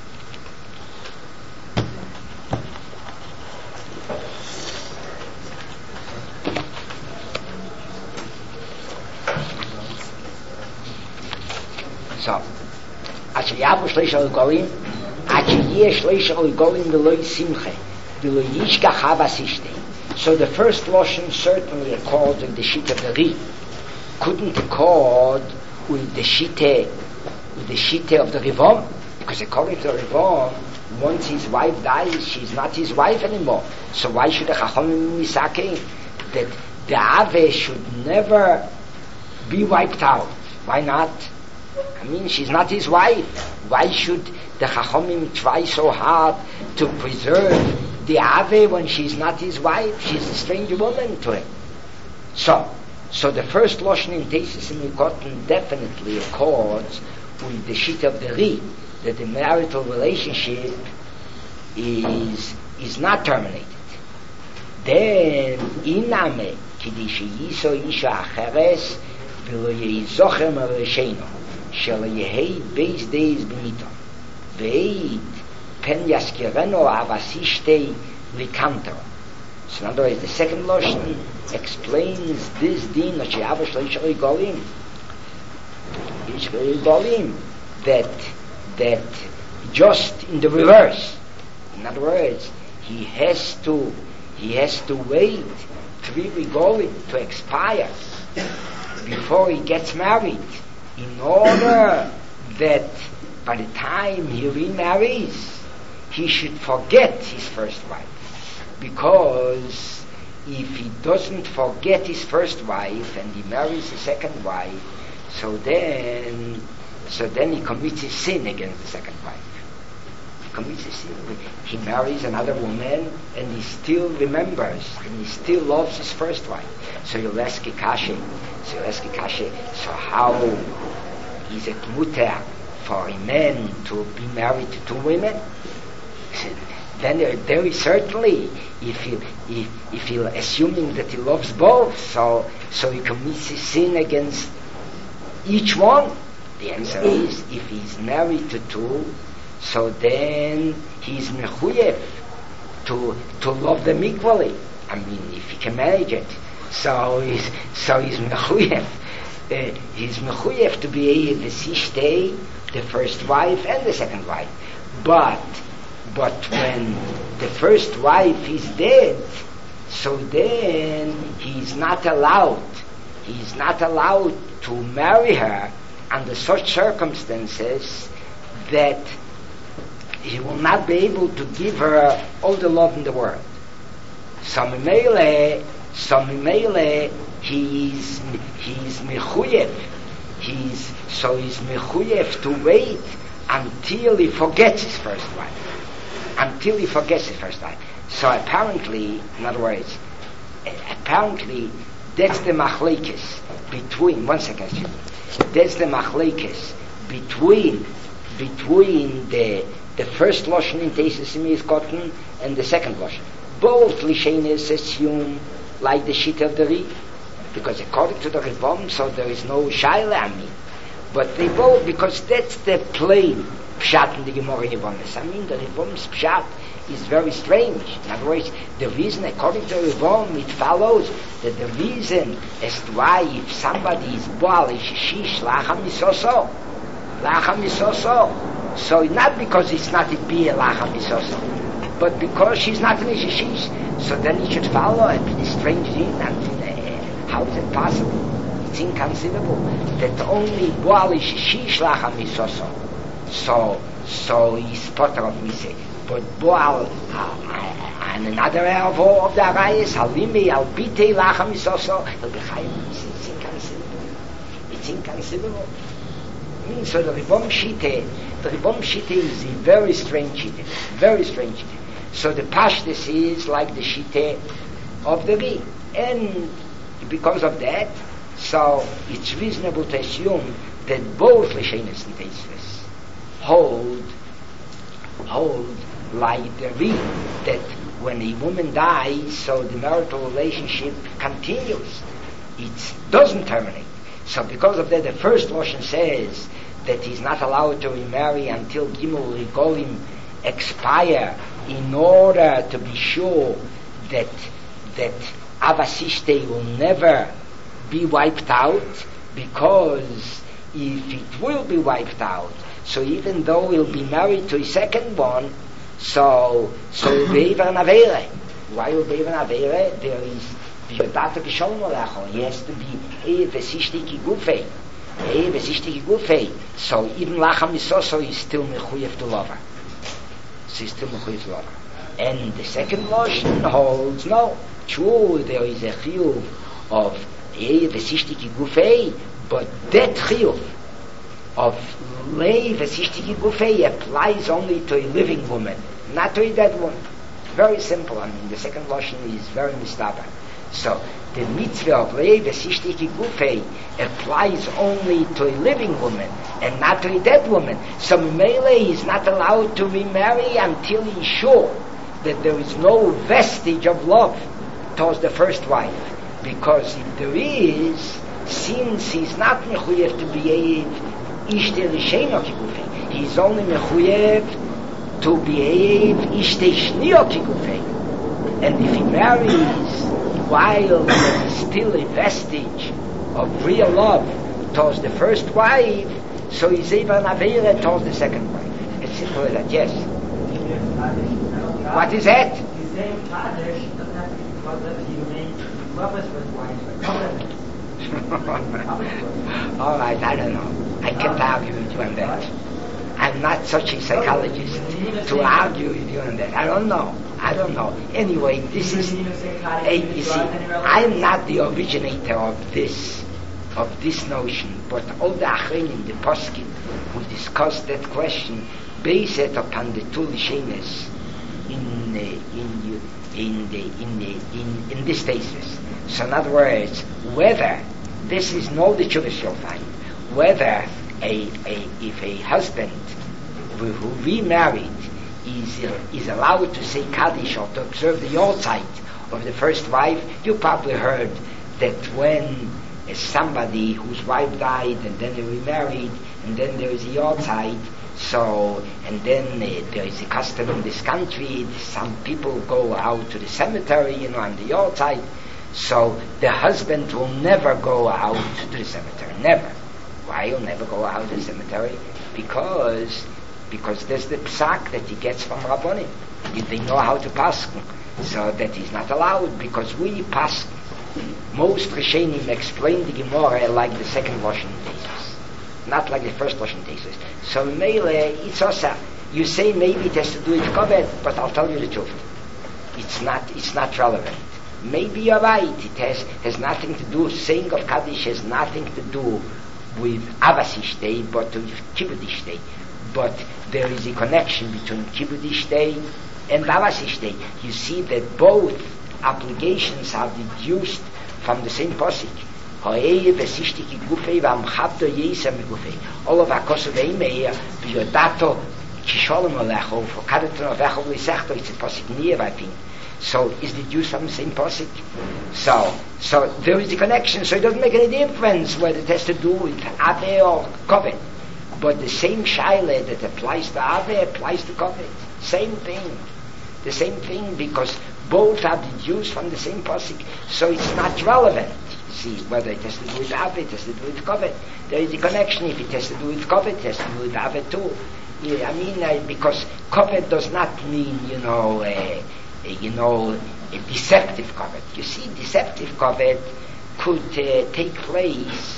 So, as you have shleisha ogolim, as you hear shleisha ogolim the loy simche, the loy yishka chavasishte. So the first lotion certainly according to the shit of the Ri couldn't accord with the shite of the Rivom, because according to the Rivom, once his wife dies, she's not his wife anymore. So why should the Chachomim misake that the Ave should never be wiped out? Why not? I mean, she's not his wife. Why should the Chachomim try so hard to preserve the Ave when she's not his wife? She's a strange woman to him. So the first Lashon in Tesis and Mikotin definitely accords with the shit of the Ri, that the marital relationship is not terminated. then iname kiddish yiso isha acheres v'lo yizochem arisheno shelo yehei beis days b'mito ve'id pen yaskireno avasishtei likanto. So in other words, the second Lashon explains this din that that just in the reverse. In other words, he has to wait 3 regalim to expire before he gets married, in order that by the time he remarries, he should forget his first wife. Because if he doesn't forget his first wife and he marries the second wife, so then he commits a sin against the second wife. He commits a sin. He marries another woman and he still remembers and he still loves his first wife. So you'll ask Kashe, so how is it mutter for a man to be married to 2 women? Then very certainly, if you're assuming that he loves both, so he commits a sin against each one. The answer is, if he's married to 2, so then he's mechuyev to love them equally. I mean, if he can manage it, so he's mechuyev. He's mechuyev to be able to stay the first wife and the second wife, but when the first wife is dead, so then he's not allowed to marry her under such circumstances that he will not be able to give her all the love in the world. So Mimele, he's mechuyev. He's mechuyev to wait until he forgets his first wife. So apparently, in other words, that's the machlekes between, that's the machlekes between the first Lashon in Teisus Imi is cotton and the second Lashon. Both Lishenes assume like the sheet of the Ri, because according to the Rebom, so there is no Shaila Ami. But they both, because that's the plain Pshat in the Gemara Yevomis. I mean, the Revom's Pshat is very strange. In other words, the reason, according to Revom, it follows that the reason as to why if somebody is Baal, Shish, Lacham Misoso, so not because it's not a Bia Lacham Misoso, but because she's not an Ishishish, so then it should follow a strange thing. And how is it possible? It's inconceivable that only Baal Ishishish Lacham Misoso. So he's potter of Mise. But Boal, and another elbow of the Arayas, Halimi, Albite, Lacham is also, he'll be Chayim. It's inconceivable. So the Ribom Shite is a very strange Shite. So the Pashtus is like the Shite of the Ri. And because of that, so it's reasonable to assume that both Lishenes and Teisves hold like the Ri, that when a woman dies, so the marital relationship continues. It doesn't terminate. So because of that, the first Lashon says that he's not allowed to remarry until Gimel Regolim expire, in order to be sure that Avasishte will never be wiped out, because if it will be wiped out, so even though he'll be married to a second one, so he'll be even an Avere. Why will be even an Avere? There is V'yodata B'sholom Olecho. He has to be V'sishtiki Gufei. So even Lacham Misoso is still Mechuyev to love her. And the second Lashon holds, no, true, there is a chiyuv of V'sishtiki Gufei, but that chiyuv of lay V'sishtiki Gufei applies only to a living woman, not to a dead woman. Very simple. I mean, the second Lashon is very mistaber. So the mitzvah of lay V'sishtiki Gufei applies only to a living woman and not to a dead woman. So Mele is not allowed to remarry until he's sure that there is no vestige of love towards the first wife. Because if there is, since he's not mechuyev to behave ishte l'sheino kigufei, he's only mechuyev to behave ishte shnio kigufei. And if he marries while there is still a vestige of real love towards the first wife, so he's even avera towards the second wife. It's simple as that, yes. What is that? He's saying Kaddish doesn't have to be because of he remains loveless with wife, but All right, I don't know. I can't argue with you on that. I'm not such a psychologist to argue with you on that. I don't know. Anyway, this is you see, I'm not the originator of this notion, but all the Achrenim, the Poskim, who discussed that question based upon the two Lishenes in this thesis. So in other words, whether this is no the Chuvis you'll find, whether if a husband who remarried is allowed to say Kaddish or to observe the Yortzeit of the first wife, you probably heard that when somebody whose wife died and then they remarried and then there is a Yortzeit, so and then there is a custom in this country, some people go out to the cemetery, on the Yortzeit, so the husband will never go out to the cemetery, never. Why he'll never go out to the cemetery? Because there's the psak that he gets from Rabbonim. They know how to paskin, so that he's not allowed, because we paskin. Most Rishonim explain the Gemara like the second Lashon thesis, not like the first Lashon thesis. So Mele, it's also, you say maybe it has to do with Kovet, but I'll tell you the truth. It's not relevant. Maybe you're right, it has nothing to do, saying of Kaddish has nothing to do with Avas Ishtei, but with Kibud Ishtei. But there is a connection between Kibud Ishtei and Avas Ishtei. You see that both obligations are deduced from the same posik. All of Akos of Eimeir, Biodato, Kisholem Alecho, for Kadeton of Echov Lisechto, it's a posik near, I think. So is deduced from the same posik. So there is a connection, so it doesn't make any difference whether it has to do with Ave or Kovet. But the same shaila that applies to Ave applies to Kovet. Same thing. The same thing, because both are deduced from the same posik. So it's not relevant. You see, whether it has to do with Ave, it has to do with Kovet. There is a connection. If it has to do with Kovet, it has to do with Ave too. Yeah, I mean, because Kovet does not mean, a deceptive Kovet. You see, deceptive Kovet could take place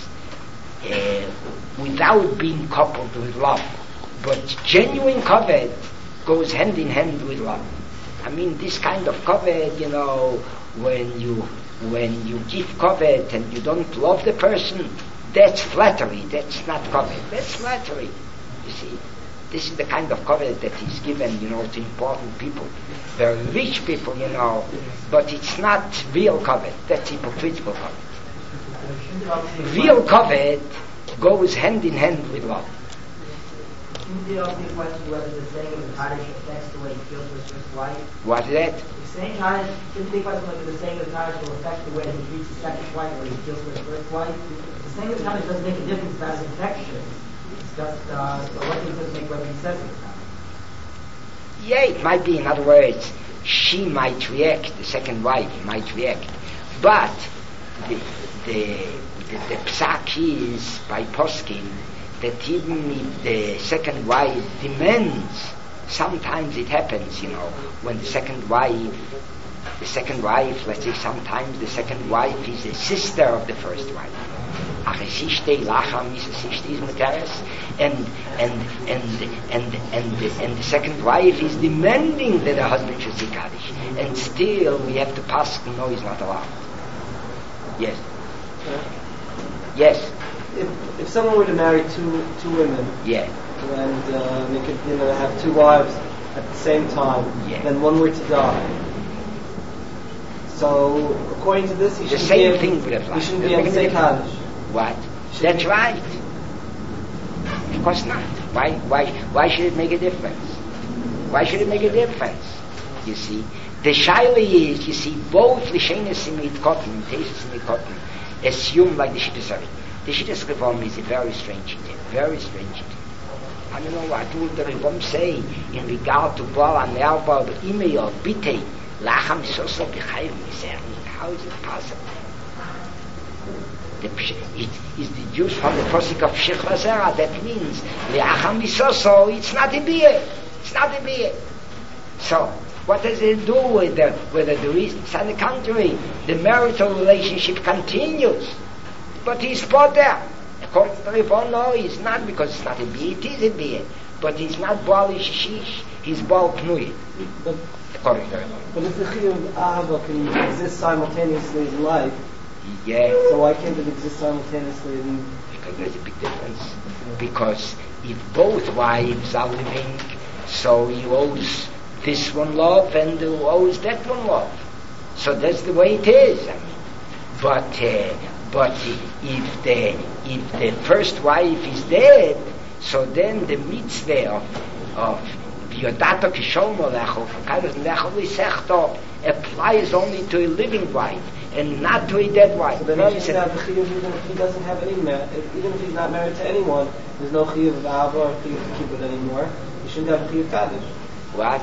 without being coupled with love. But genuine Kovet goes hand in hand with love. I mean, this kind of Kovet, when you give Kovet and you don't love the person, that's flattery. That's not Kovet. That's flattery. You see, this is the kind of Kovet that is given, to important people, very rich people, but it's not real Kovet. That's hypocritical Kovet. Real Kovet goes hand in hand with love. Shouldn't it also be a question whether the saying of the Kaddish affects the way he feels with his wife? What is that? The saying Kaddish, shouldn't it be a question whether the saying of the Kaddish will affect the way he treats his second wife or he feels with his first wife? The saying of the Kaddish doesn't make a difference about his infection. It's just, so what does it make whether he says it or not? Yeah, it might be, in other words, she might react, the second wife might react. But the psak is, by Poskim, that even if the second wife demands, sometimes it happens, when the second wife, let's say sometimes the second wife is a sister of the first wife. And the second wife is demanding that her husband should say Kaddish. And still we have to pass, no, he's not allowed. Yes. Yes. If someone were to marry two women, yeah, and they could have two wives at the same time, yeah, then one were to die. So according to this, he shouldn't be able to say Kaddish. What? That's right. Of course not. Why should it make a difference? Why should it make a difference? You see, The shaila is, you see, both Lishenis and Mitkotten, Tesis and Mitkotten, assume like the Shittas Ari. The Shittas Revom is a very strange idea, very strange idea. I don't know what would the Revom say in regard to Baal and Erba, the email, Bitte, Lacham Sosa B'chayim Miser. How is it possible? It is deduced from the Posik of Shech Vazera. That means, Lacham Misoso, it's not a beer. It's not a beer. So, what does it do with the reason? It's on the contrary. The marital relationship continues. But he's put there. According to the Rivon, no, he's not, because it's not a beer. It is a beer. But he's not Baal Ishish, he's Baal Pnui. According to the Rivon. But if the Chiyuv of Ahava can exist simultaneously in life, yeah. So why can't it exist simultaneously in... Because there's a big difference. Because if both wives are living, so he owes this one love and who owes that one love. So that's the way it is. I mean. But if the first wife is dead, so then the mitzvah of V'yodato kisholmo lecho applies only to a living wife and not to a dead wife. So then he shouldn't have the chiyuv even if he doesn't have any even if he's not married to anyone. There's no chiyuv of Ahava or chiyuv to keep it anymore. He shouldn't have a chiyuv kaddish. What?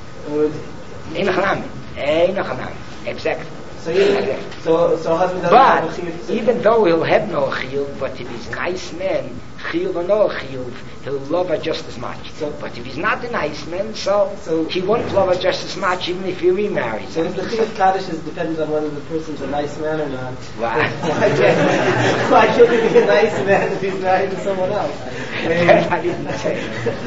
Exactly. So husband doesn't have a chiyuv. But even though he'll have no chiyuv, but if he's a nice man, chiyuv or no chiyuv, he'll love her just as much. But if he's not a nice man, so he won't love her just as much even if he remarries. So if the chiyuv kaddish is dependent on whether the person's a nice man or not, why can't he be a nice man if he's married to someone else? That I didn't say.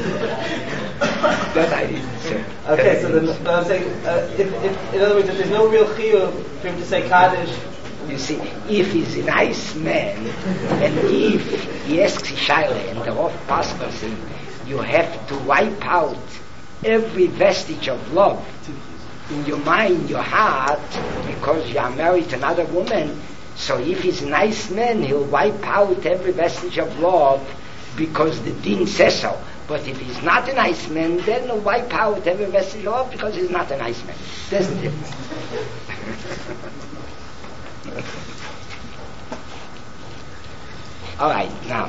That I didn't say. Okay, so then I'm saying, if in other words, if there's no real chiyuv for him to say kaddish. You see, if he's a nice man, and if he asks Shaila, and the Rav Pascals him, you have to wipe out every vestige of love in your mind, your heart, because you are married to another woman. So if he's a nice man, he'll wipe out every vestige of love because the Din says so. But if he's not a nice man, then he'll wipe out every vestige of love because he's not a nice man. That's the difference. All right, now.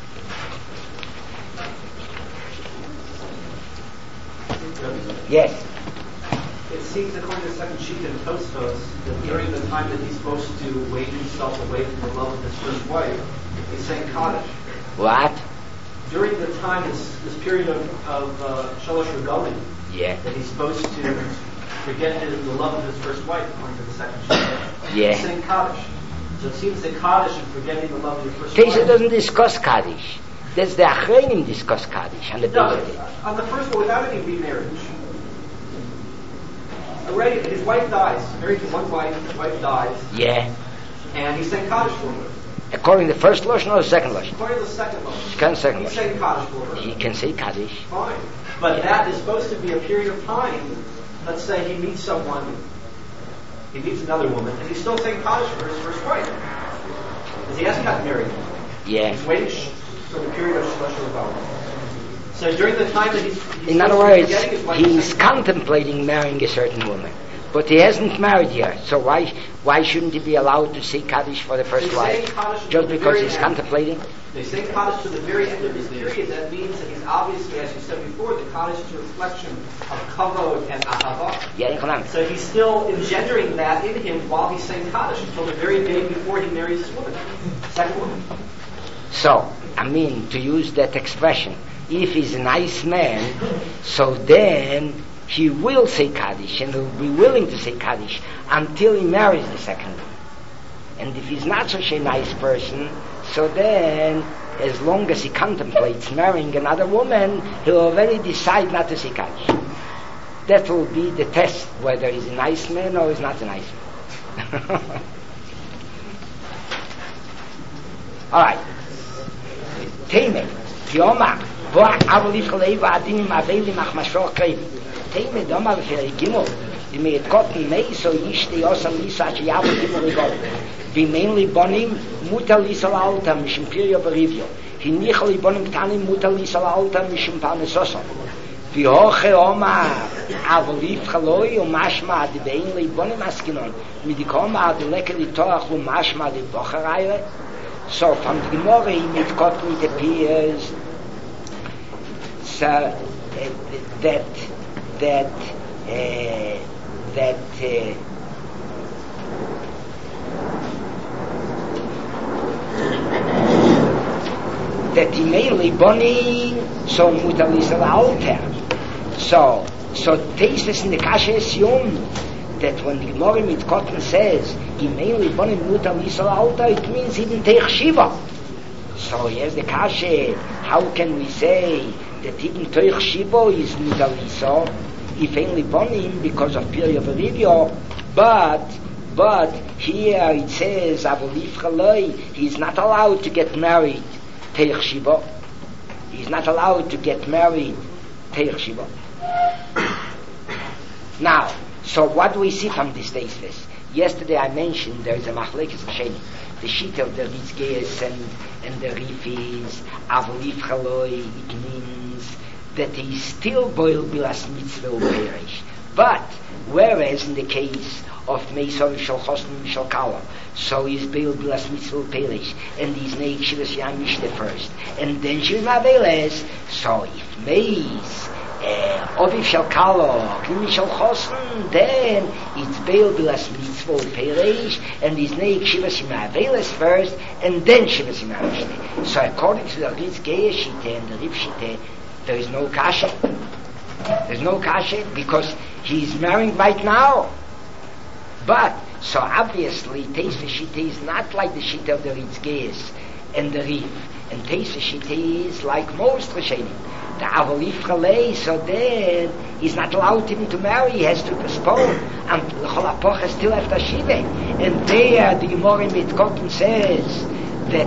Yes. It seems, according to the second sheet in Tosfos, that during the time that he's supposed to wait himself away from the love of his first wife, he's saying Kaddish. What? During the time, this period of Shalosh Regalim, that he's supposed to forget the love of his first wife, according to the second sheet. He's saying Kaddish. So it seems that Kaddish and forgetting the love of your first wife. Tesha doesn't discuss Kaddish. That's the Achreinim discuss Kaddish. On the first one, without any remarriage. Already, his wife dies. Married to one wife, his wife dies. Yeah. And he's saying Kaddish for her. According to the first Lashon or the second Lashon? According to the second Lashon. He can say He's saying Kaddish for her. He can say Kaddish. Fine. But that is supposed to be a period of time. Let's say he meets someone, he meets another woman, and he's still saying Kaddish for his first wife. Because he hasn't gotten married. Yeah. He's waiting for the period of Shalosh Regalim. So during the time that he's in other words, he's contemplating marrying a certain woman, but he hasn't married yet. So why shouldn't he be allowed to say Kaddish for the first wife? Just because he's contemplating? They say Kaddish to the very end of his period. That means that he's obviously, as you said before, the Kaddish is a reflection of kavod and ahava. Yeah, so he's still engendering that in him while he's saying Kaddish until the very day before he marries this woman, second woman. So, I mean, to use that expression, if he's a nice man, so then he will say Kaddish and he'll be willing to say Kaddish until he marries the second one. And if he's not such a nice person, so then as long as he contemplates marrying another woman, he'll already decide not to say Kaddish. That will be the test whether he's a nice man or he's not a nice man. All right. Teime, Yoma, Boah, Avoliv Chaleva, Adinim, Avelim, Achmashor, Krev. Teime, Doma, Gimel, die mir Kotten, Mei, so Yishte, Yosam, Lisa, Yavu, Gimel, Gimel. Wie mainly Bonim, Mutter Lisa, Alta, Mishim Pirio, Berivio. Hinichel, Bonim, Tanim, Mutter Lisa, Alta, Mishim Panesoso. Wie Hoche, Oma, אבל יפחלוי ומשמע דבין ליבונים מסכינון מדיקום עד לקל לתוח ומשמע לבוחר so from the Gemara it appears so that he mainly burning so mutalis al altar so Tesis in the Kasha assumed that when the Gemara mit Cotton says he mainly burning mutalis al altar it means he didn't take Shiva. So here's the Kasha, how can we say that even Teich Shiva is mutalisa if only burning because of period of Olivia, but here it says Avolif Chaloi, he's not allowed to get married Teich Shiva. He's not allowed to get married Teich Shiva. Now, so what do we see from this thesis? Yesterday I mentioned there is a machlekes Sheni, the sheet of the Ritzgeis and the Rifis, Avolif Chaloi, it means that he still boil bilas mitzvah uperish. But whereas in the case of Meisov Shal Chosn Shal Kala, so he's boil bilas mitzvah uperish, and he's neik Shivas Yamish the first, and then Shivas Maveles. So if Meis Oviv Shal Kala, Klimi Shal Chosn, then it's boil bilas mitzvah uperish, and he's neik Shivas Maveles first, and then Shivas Yamish. So according to the Ritzgeis Shite and the Rif Shite, there is no kasha. There's no kasha because he's marrying right now. But, so obviously, Teisva Shita is not like the Shita of the Ritzgeis and the Rif. And Teisva Shita is like most Rishonim. The Avolif Chalei, so then he's not allowed even to marry, he has to postpone. And the Cholapoch is still after Shiva. And there, the Gemara mit Cotton says that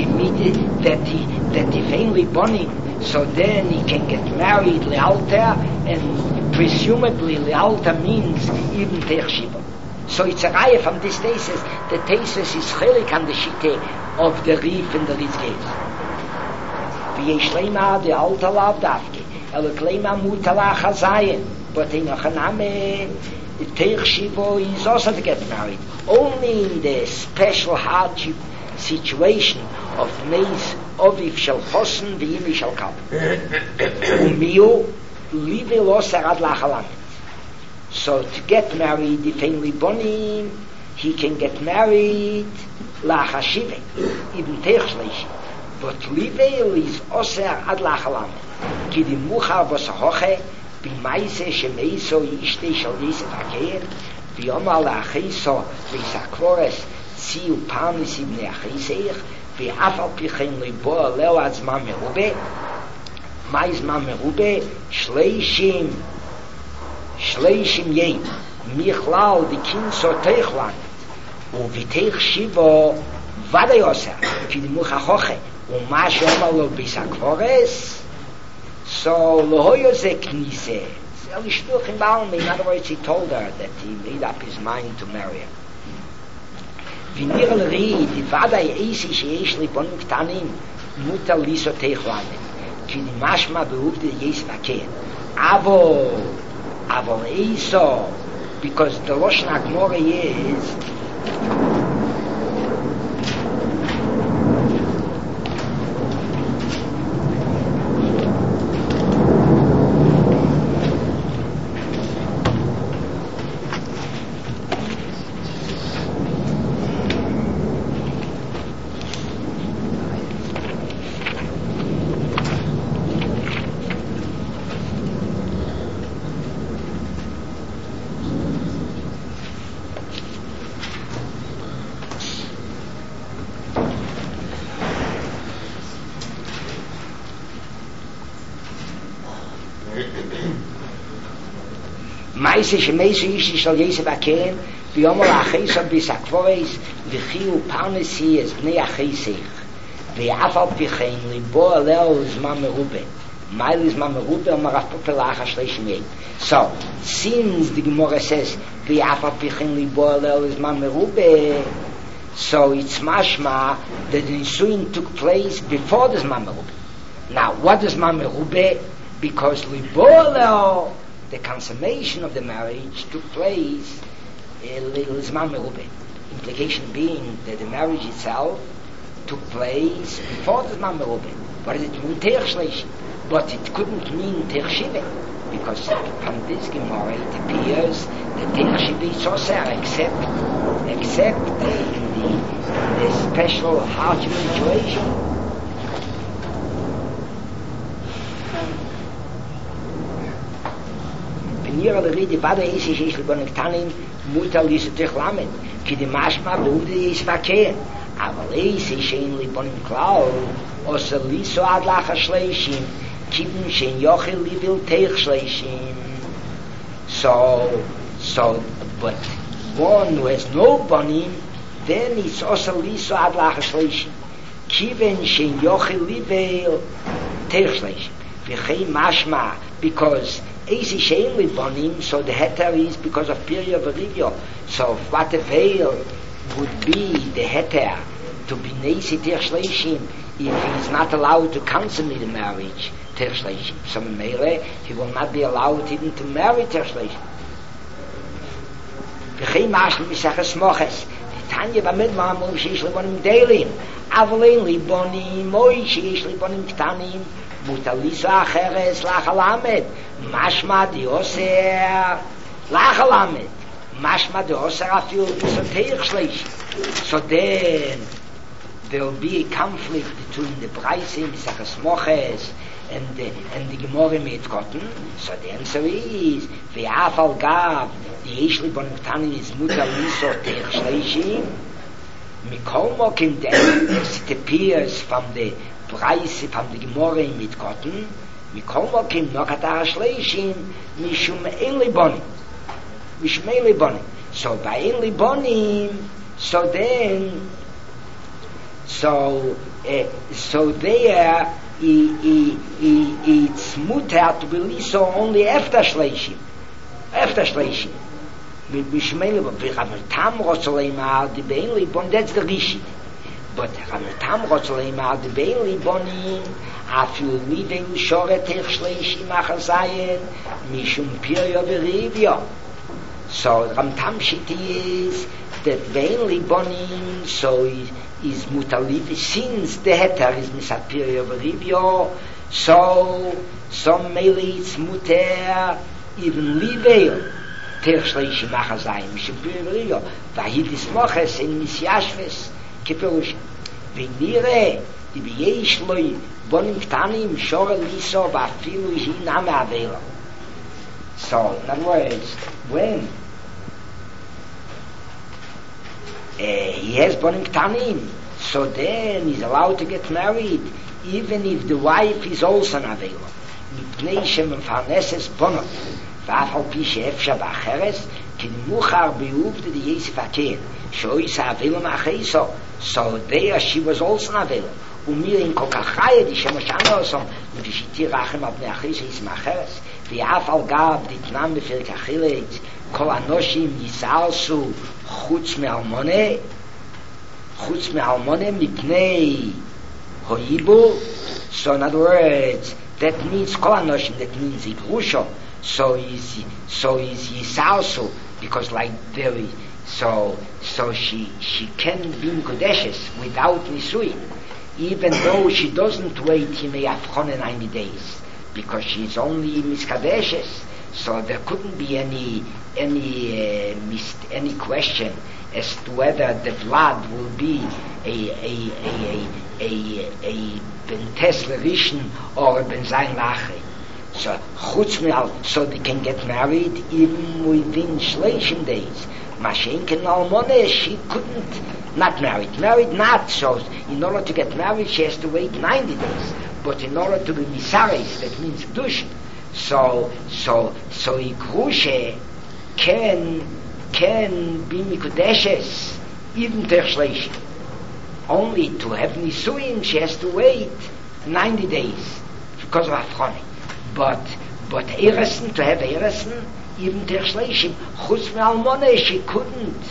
if only burning, so then he can get married lealta, and presumably lealta means even Teich Shiva. So it's a raya from this thesis. The thesis is chelik on the shite of the Rif and the Ritzgeis. V'yesh leima the alta lav dafke, elo kleima mutala chazayin, but in Ochaname, Teich Shiva is also to get married. Only in the special hardship situation of Meis Oviv Shal Chosen V'Yimi Shal Kal. Umiu Live Lo Sarad Lachalam. So to get married, if only Bonim, he can get married Lachashive, even Teich Shleishi. But Live is Oser Ad Lachalam. Ki di Mucha Vosahoche, B'Maise Shemeiso Yishte Shal Yisef Akeir, V'Yomar La'achiso V'Yisakvores, Tziu Panis Ibn Achiseich, ואף על פי כן ליבו עלהו עד זמן מרובה. מהי זמן מרובה? 30 יום מכלל דקינסו תיכלן ובתיך שיבו ודאי עושה כי דמוך החוכה ומה שאומר לו ביסקפורס so לא יוזה כניסה זה לשלוח עם בעלמי. In other words, he told her that he made up his mind to marry her. ונראה לרי, ודאי איסי שיש לי בונים קטנים, מותר ליסו תיכלנת, כי משמע בעובדה יש מכן. אבל איסו, because the Rosh Nagmore is, Meise shmeise ish shal yese baken biyom al achiso bisakvores v'chiu parnesi es bnei achisich ve'afal pichein libo aleo zman merube mail zman merube maraf popelach shleishim. So since the Gemara says ve'afal pichein libo aleo zman merube, so it's mashma that the nisuin took place before the zman merube. Now what is zman merube? Because libo aleo the consummation of the marriage took place Zman Merubah. Implication being that the marriage itself took place before the Zman Merubah. What does it mean? Teich Shleishi. But it couldn't mean Teich Shiva, because from this Gemara it appears that Teich Shiva is also except in the special hardship situation. Venira le rede bada is bonektanin mutter lise dich lamet ki die mashma bude is verkehr aber is schein li bonen klau os liso ad la khshleishim kibn schein yochel li vil teich shleishim so but one who has no bonim then is also liso ad la khshleishim kibn schein yochel li vil teich shleishim vi khay mashma because easy shame with bonim, so the heter is because of period of review. So what the veil would be the heter to be nasi ter shleishim if he is not allowed to consummate the marriage ter shleishim. So meile he will not be allowed even to marry ter shleishim. V'chei mashli misachas moches. The Tanya b'midbar mum sheish libonim deilim. Avlein libonim moy sheish libonim ktanim. Mutalisa acheres lachalamed. Mashma di oser lachalamed. Mashma di oser afil disoteich shleish. So then there will be a conflict between the Braise Misachas Moches and the Gemara Mitkotten. So the answer is ve'afal gav the Yeshli Bonim Ktanim is mutalisa teich shleishim. Mikol mokim then it appears from the Preis from the Gemara mit Kotten, mi kommen kim noch da schleischen, mishum elibon. So by elibonim, so then so there it's mutter to be so only after schleischen. Mishum elibon, wir haben tam rotzelema die elibon, that's the rishi. But Ramatam Rotzalei Ma'ad Beili Bonim Afiu Lidei Ushoret Echshleishi Machazayen Mishum Piryo Berivyo. So Ramatam Shiti is that Beili Bonim so is Mutalib since the heter is Misat Piryo Berivyo so Meili it's Muter even Liveil Echshleishi Machazayen Mishum Piryo Berivyo Vahidis Moches in Misyashves Kiperush Venire die Beishloi Bonim Ktanim Shore Liso Vafilu Hiname Avela. So in other words, when he has Bonim Ktanim, so then he's allowed to get married even if the wife is also an Avela. Mipnei Shem Farneses Bonot Vafal Pishe Efsha Bacheres Kin Muchar Beuvde the Yesif Aken Shoisa Avela Macheso. So there she was also available. Mir in Kokachaya die Shemoshana so mit die Tirachem ab Neachis is Macheres. Die Afal gab die Name für Kachilet Kol Anoshim Yisalsu Chutz Me'almone Mipnei Hoibu. So in other words, that means Kol Anoshim, that means Igrusho. So is Yisalsu because like there is so she can be Kodeshes without Nisui, even though she doesn't wait Yimei Avchon 90 days, because she's only Miskadeshes. So there couldn't be any question as to whether the blood will be a Bentes Lerishin or a Benzayin Lachri. So so they can get married even within Shleishim days. Mashenken Almone, she couldn't not married not, so in order to get married she has to wait 90 days, but in order to be Misaris, that means Dush, so Igrushe can be Mikudeshes even ter Shleishim. Only to have Nisuin she has to wait 90 days because of Afchoni, but Eresen, to have Eresen even ter Shleishim, Chutz Me'almone, she couldn't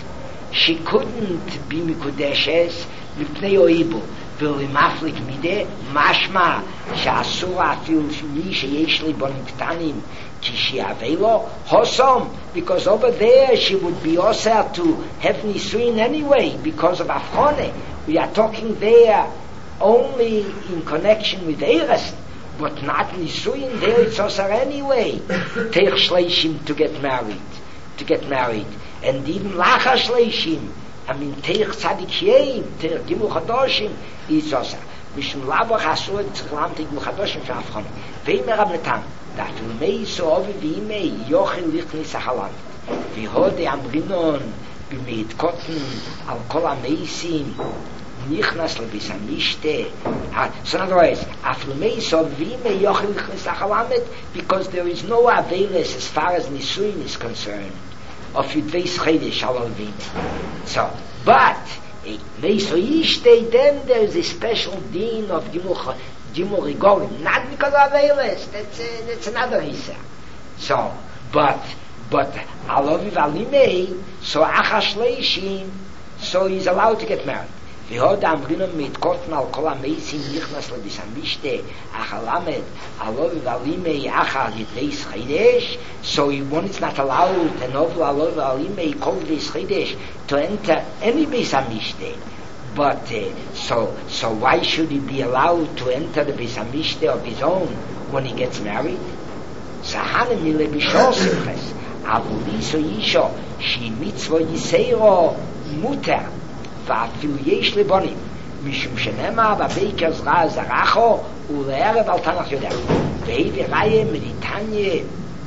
she couldn't be mikudeshes mipnei oibo ולמפליק מידה משמע שאסור אפילו מי שיש לי בונים קטנים כשיהווה לו הוסום, because over there she would be also to have nisuin anyway because of afchone. We are talking there only in connection with Eres, but not nisuin. There it's also anyway teich shleishim to get married, and even lacha shleishim, I mean teich tzadikiyim, teich gimul chadoshim is also mishum labach asur tzchlam teich gimul chadoshim for afchone. Veimer abnetam that mei so ovi v'imei yochel lichnis achalam v'hode amrinon b'meit kotten al kol ameisim nichnas lebis amishte. So in other words, after mei so v'imei yochel lichnis achalamet, because there is no aveilus as far as nisuin is concerned of yudveis chedesh alol v'imei. So, but mei so yishte, then there is a special din of gimul rigorim, not because of Avelis. That's another Isa. So, but Aloviv Alimei, so Achash Leishim, so he's allowed to get married. V'hod amrinom mitkotten al kol ameisim nichnas lebis amishte achalamed Aloviv Alimei achal yidveis chedesh, so one is not allowed, and over Aloviv Alimei kol yidveis chedesh, to enter any beis amishte. But so why should he be allowed to enter the Beis Hamishte of his own when he gets married? Sahanim mile bishol simches avuli so yisho shi mitzvah yiseiro muter va'afilu yesh lebonim mishum shenema b'beiker zra zaracho ule'erev al tanach yoder ve'hi v'raye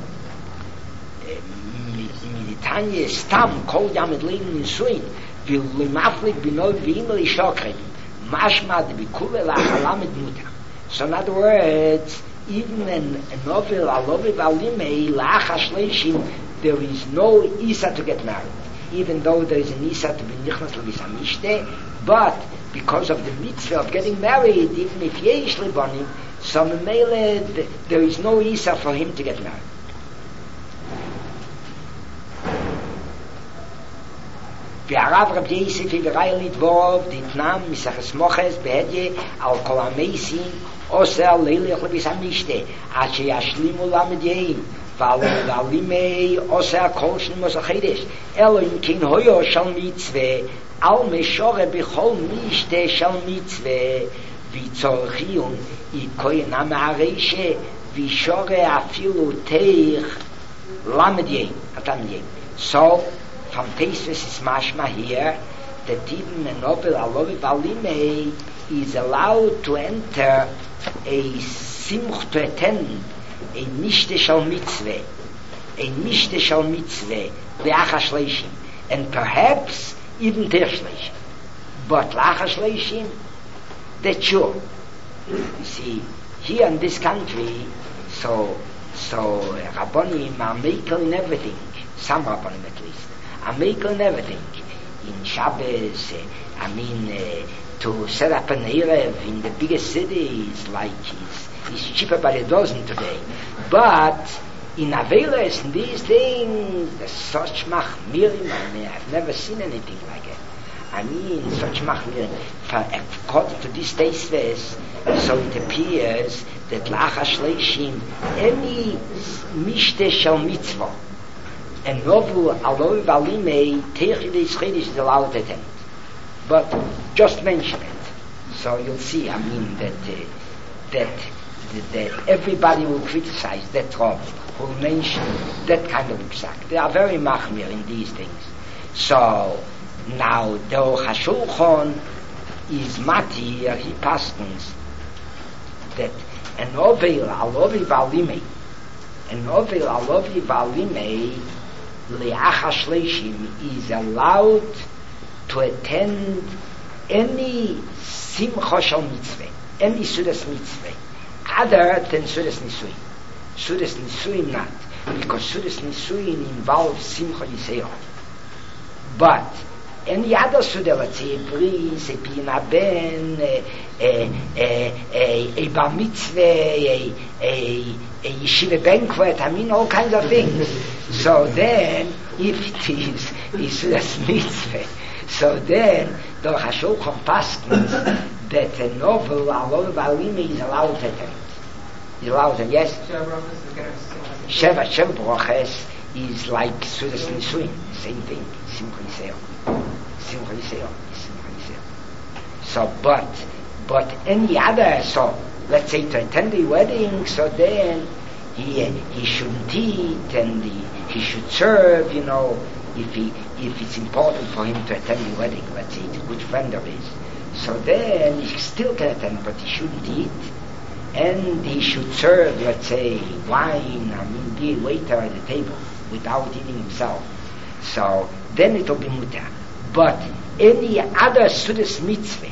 meditanye stam kol yamed lein nisuin ולמפליק בינוי ואימא לשוקרים משמע דביקולה להחלמת מותר. So in other words, even in a novel Aloviv Alimei Lacha Shleishim, there is no Isa to get married, even though there is an Isa to be nichnas lebis hamishte, but because of the mitzvah of getting married, even if yesh lebanim, so there is no Isa for him to get married. והרב רב יוסף וראי לדבוב דתנם מסכס מוחס בהדיה על כל המייסים עושה לילך לביס המשתה עד שישלימו למדיים ועלימי עושה הכל שנימוס החדש אלו אם כן הויו של מצווה על משורה בכל משתה של מצווה וצורחיון יקוינה מהרשע ושורה אפילו תיך למדיים התלמידים. So from Teisves is mashma here that even a novel Aloviv Alimei is allowed to enter a simch, to attend a mishte shal mitzveh le'achash leishim, and perhaps even teich leishim, but le'achash leishim, that's sure. You see, here in this country, so Rabbonim are making in everything, some Rabbonim at least, are making everything. In Shabbos, to set up an Erev in the biggest cities, like it's cheaper by a dozen today. But in Avelis, in these things, there's such machmirim. I've never seen anything like it. Such machmirim. According to this Teisves, so it appears that Lachash Leishim, any mishte shel mitzvah, and novel Aloviv Alimei Teichidei Schedish is allowed to attend. But just mention it, so you'll see. That everybody will criticize that Rav who will mention that kind of psak. They are very machmir in these things. So now the Hashulchan is mati. He paskins that a novel Aloviv Alimei Le'achash Leishim is allowed to attend any simcha shel mitzvah, any sudas mitzvah, other than sudas nisuin. Sudas nisuin not, because sudas nisuin involves simcha yiseo. But any other suda, let's say a bris, a pina ben, a bar mitzvah, a yeshiva banquet, all kinds of things. So then, if it is is das mitzvah. So then, the Hashulchan Paskins, that a novel, a lot of alime is allowed to attend. Is allowed to, yes? Sheva Brachas is like Sudas Nisuin, same thing, Simcha Yisrael. So, but any other, so, let's say to attend the wedding, so then he shouldn't eat and he should serve, if it's important for him to attend the wedding, let's say it's a good friend of his. So then he still can attend, but he shouldn't eat. And he should serve, let's say, wine, be a waiter at the table without eating himself. So then it will be mutar. But any other Sudas mitzvah,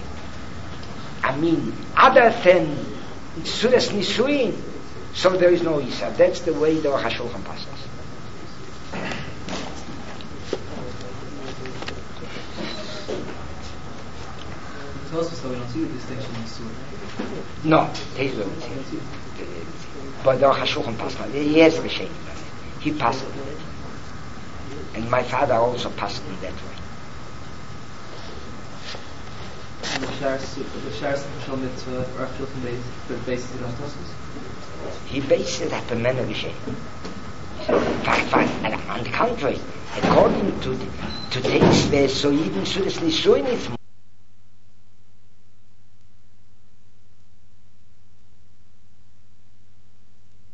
other than Sudas Nisuin, so there is no Isa. That's the way the Hashulchan passes. So we don't see the distinction in Surah. No, they don't see it. But the Hashulchan passes. He has Rishain. He passes it. And my father also passed it that way. And the Shar Special Mitzvah or Hashulchan bases it on Tosfos? He based it at the men of Rishain. On the contrary, according to the text there, so even Sudas Nisuin is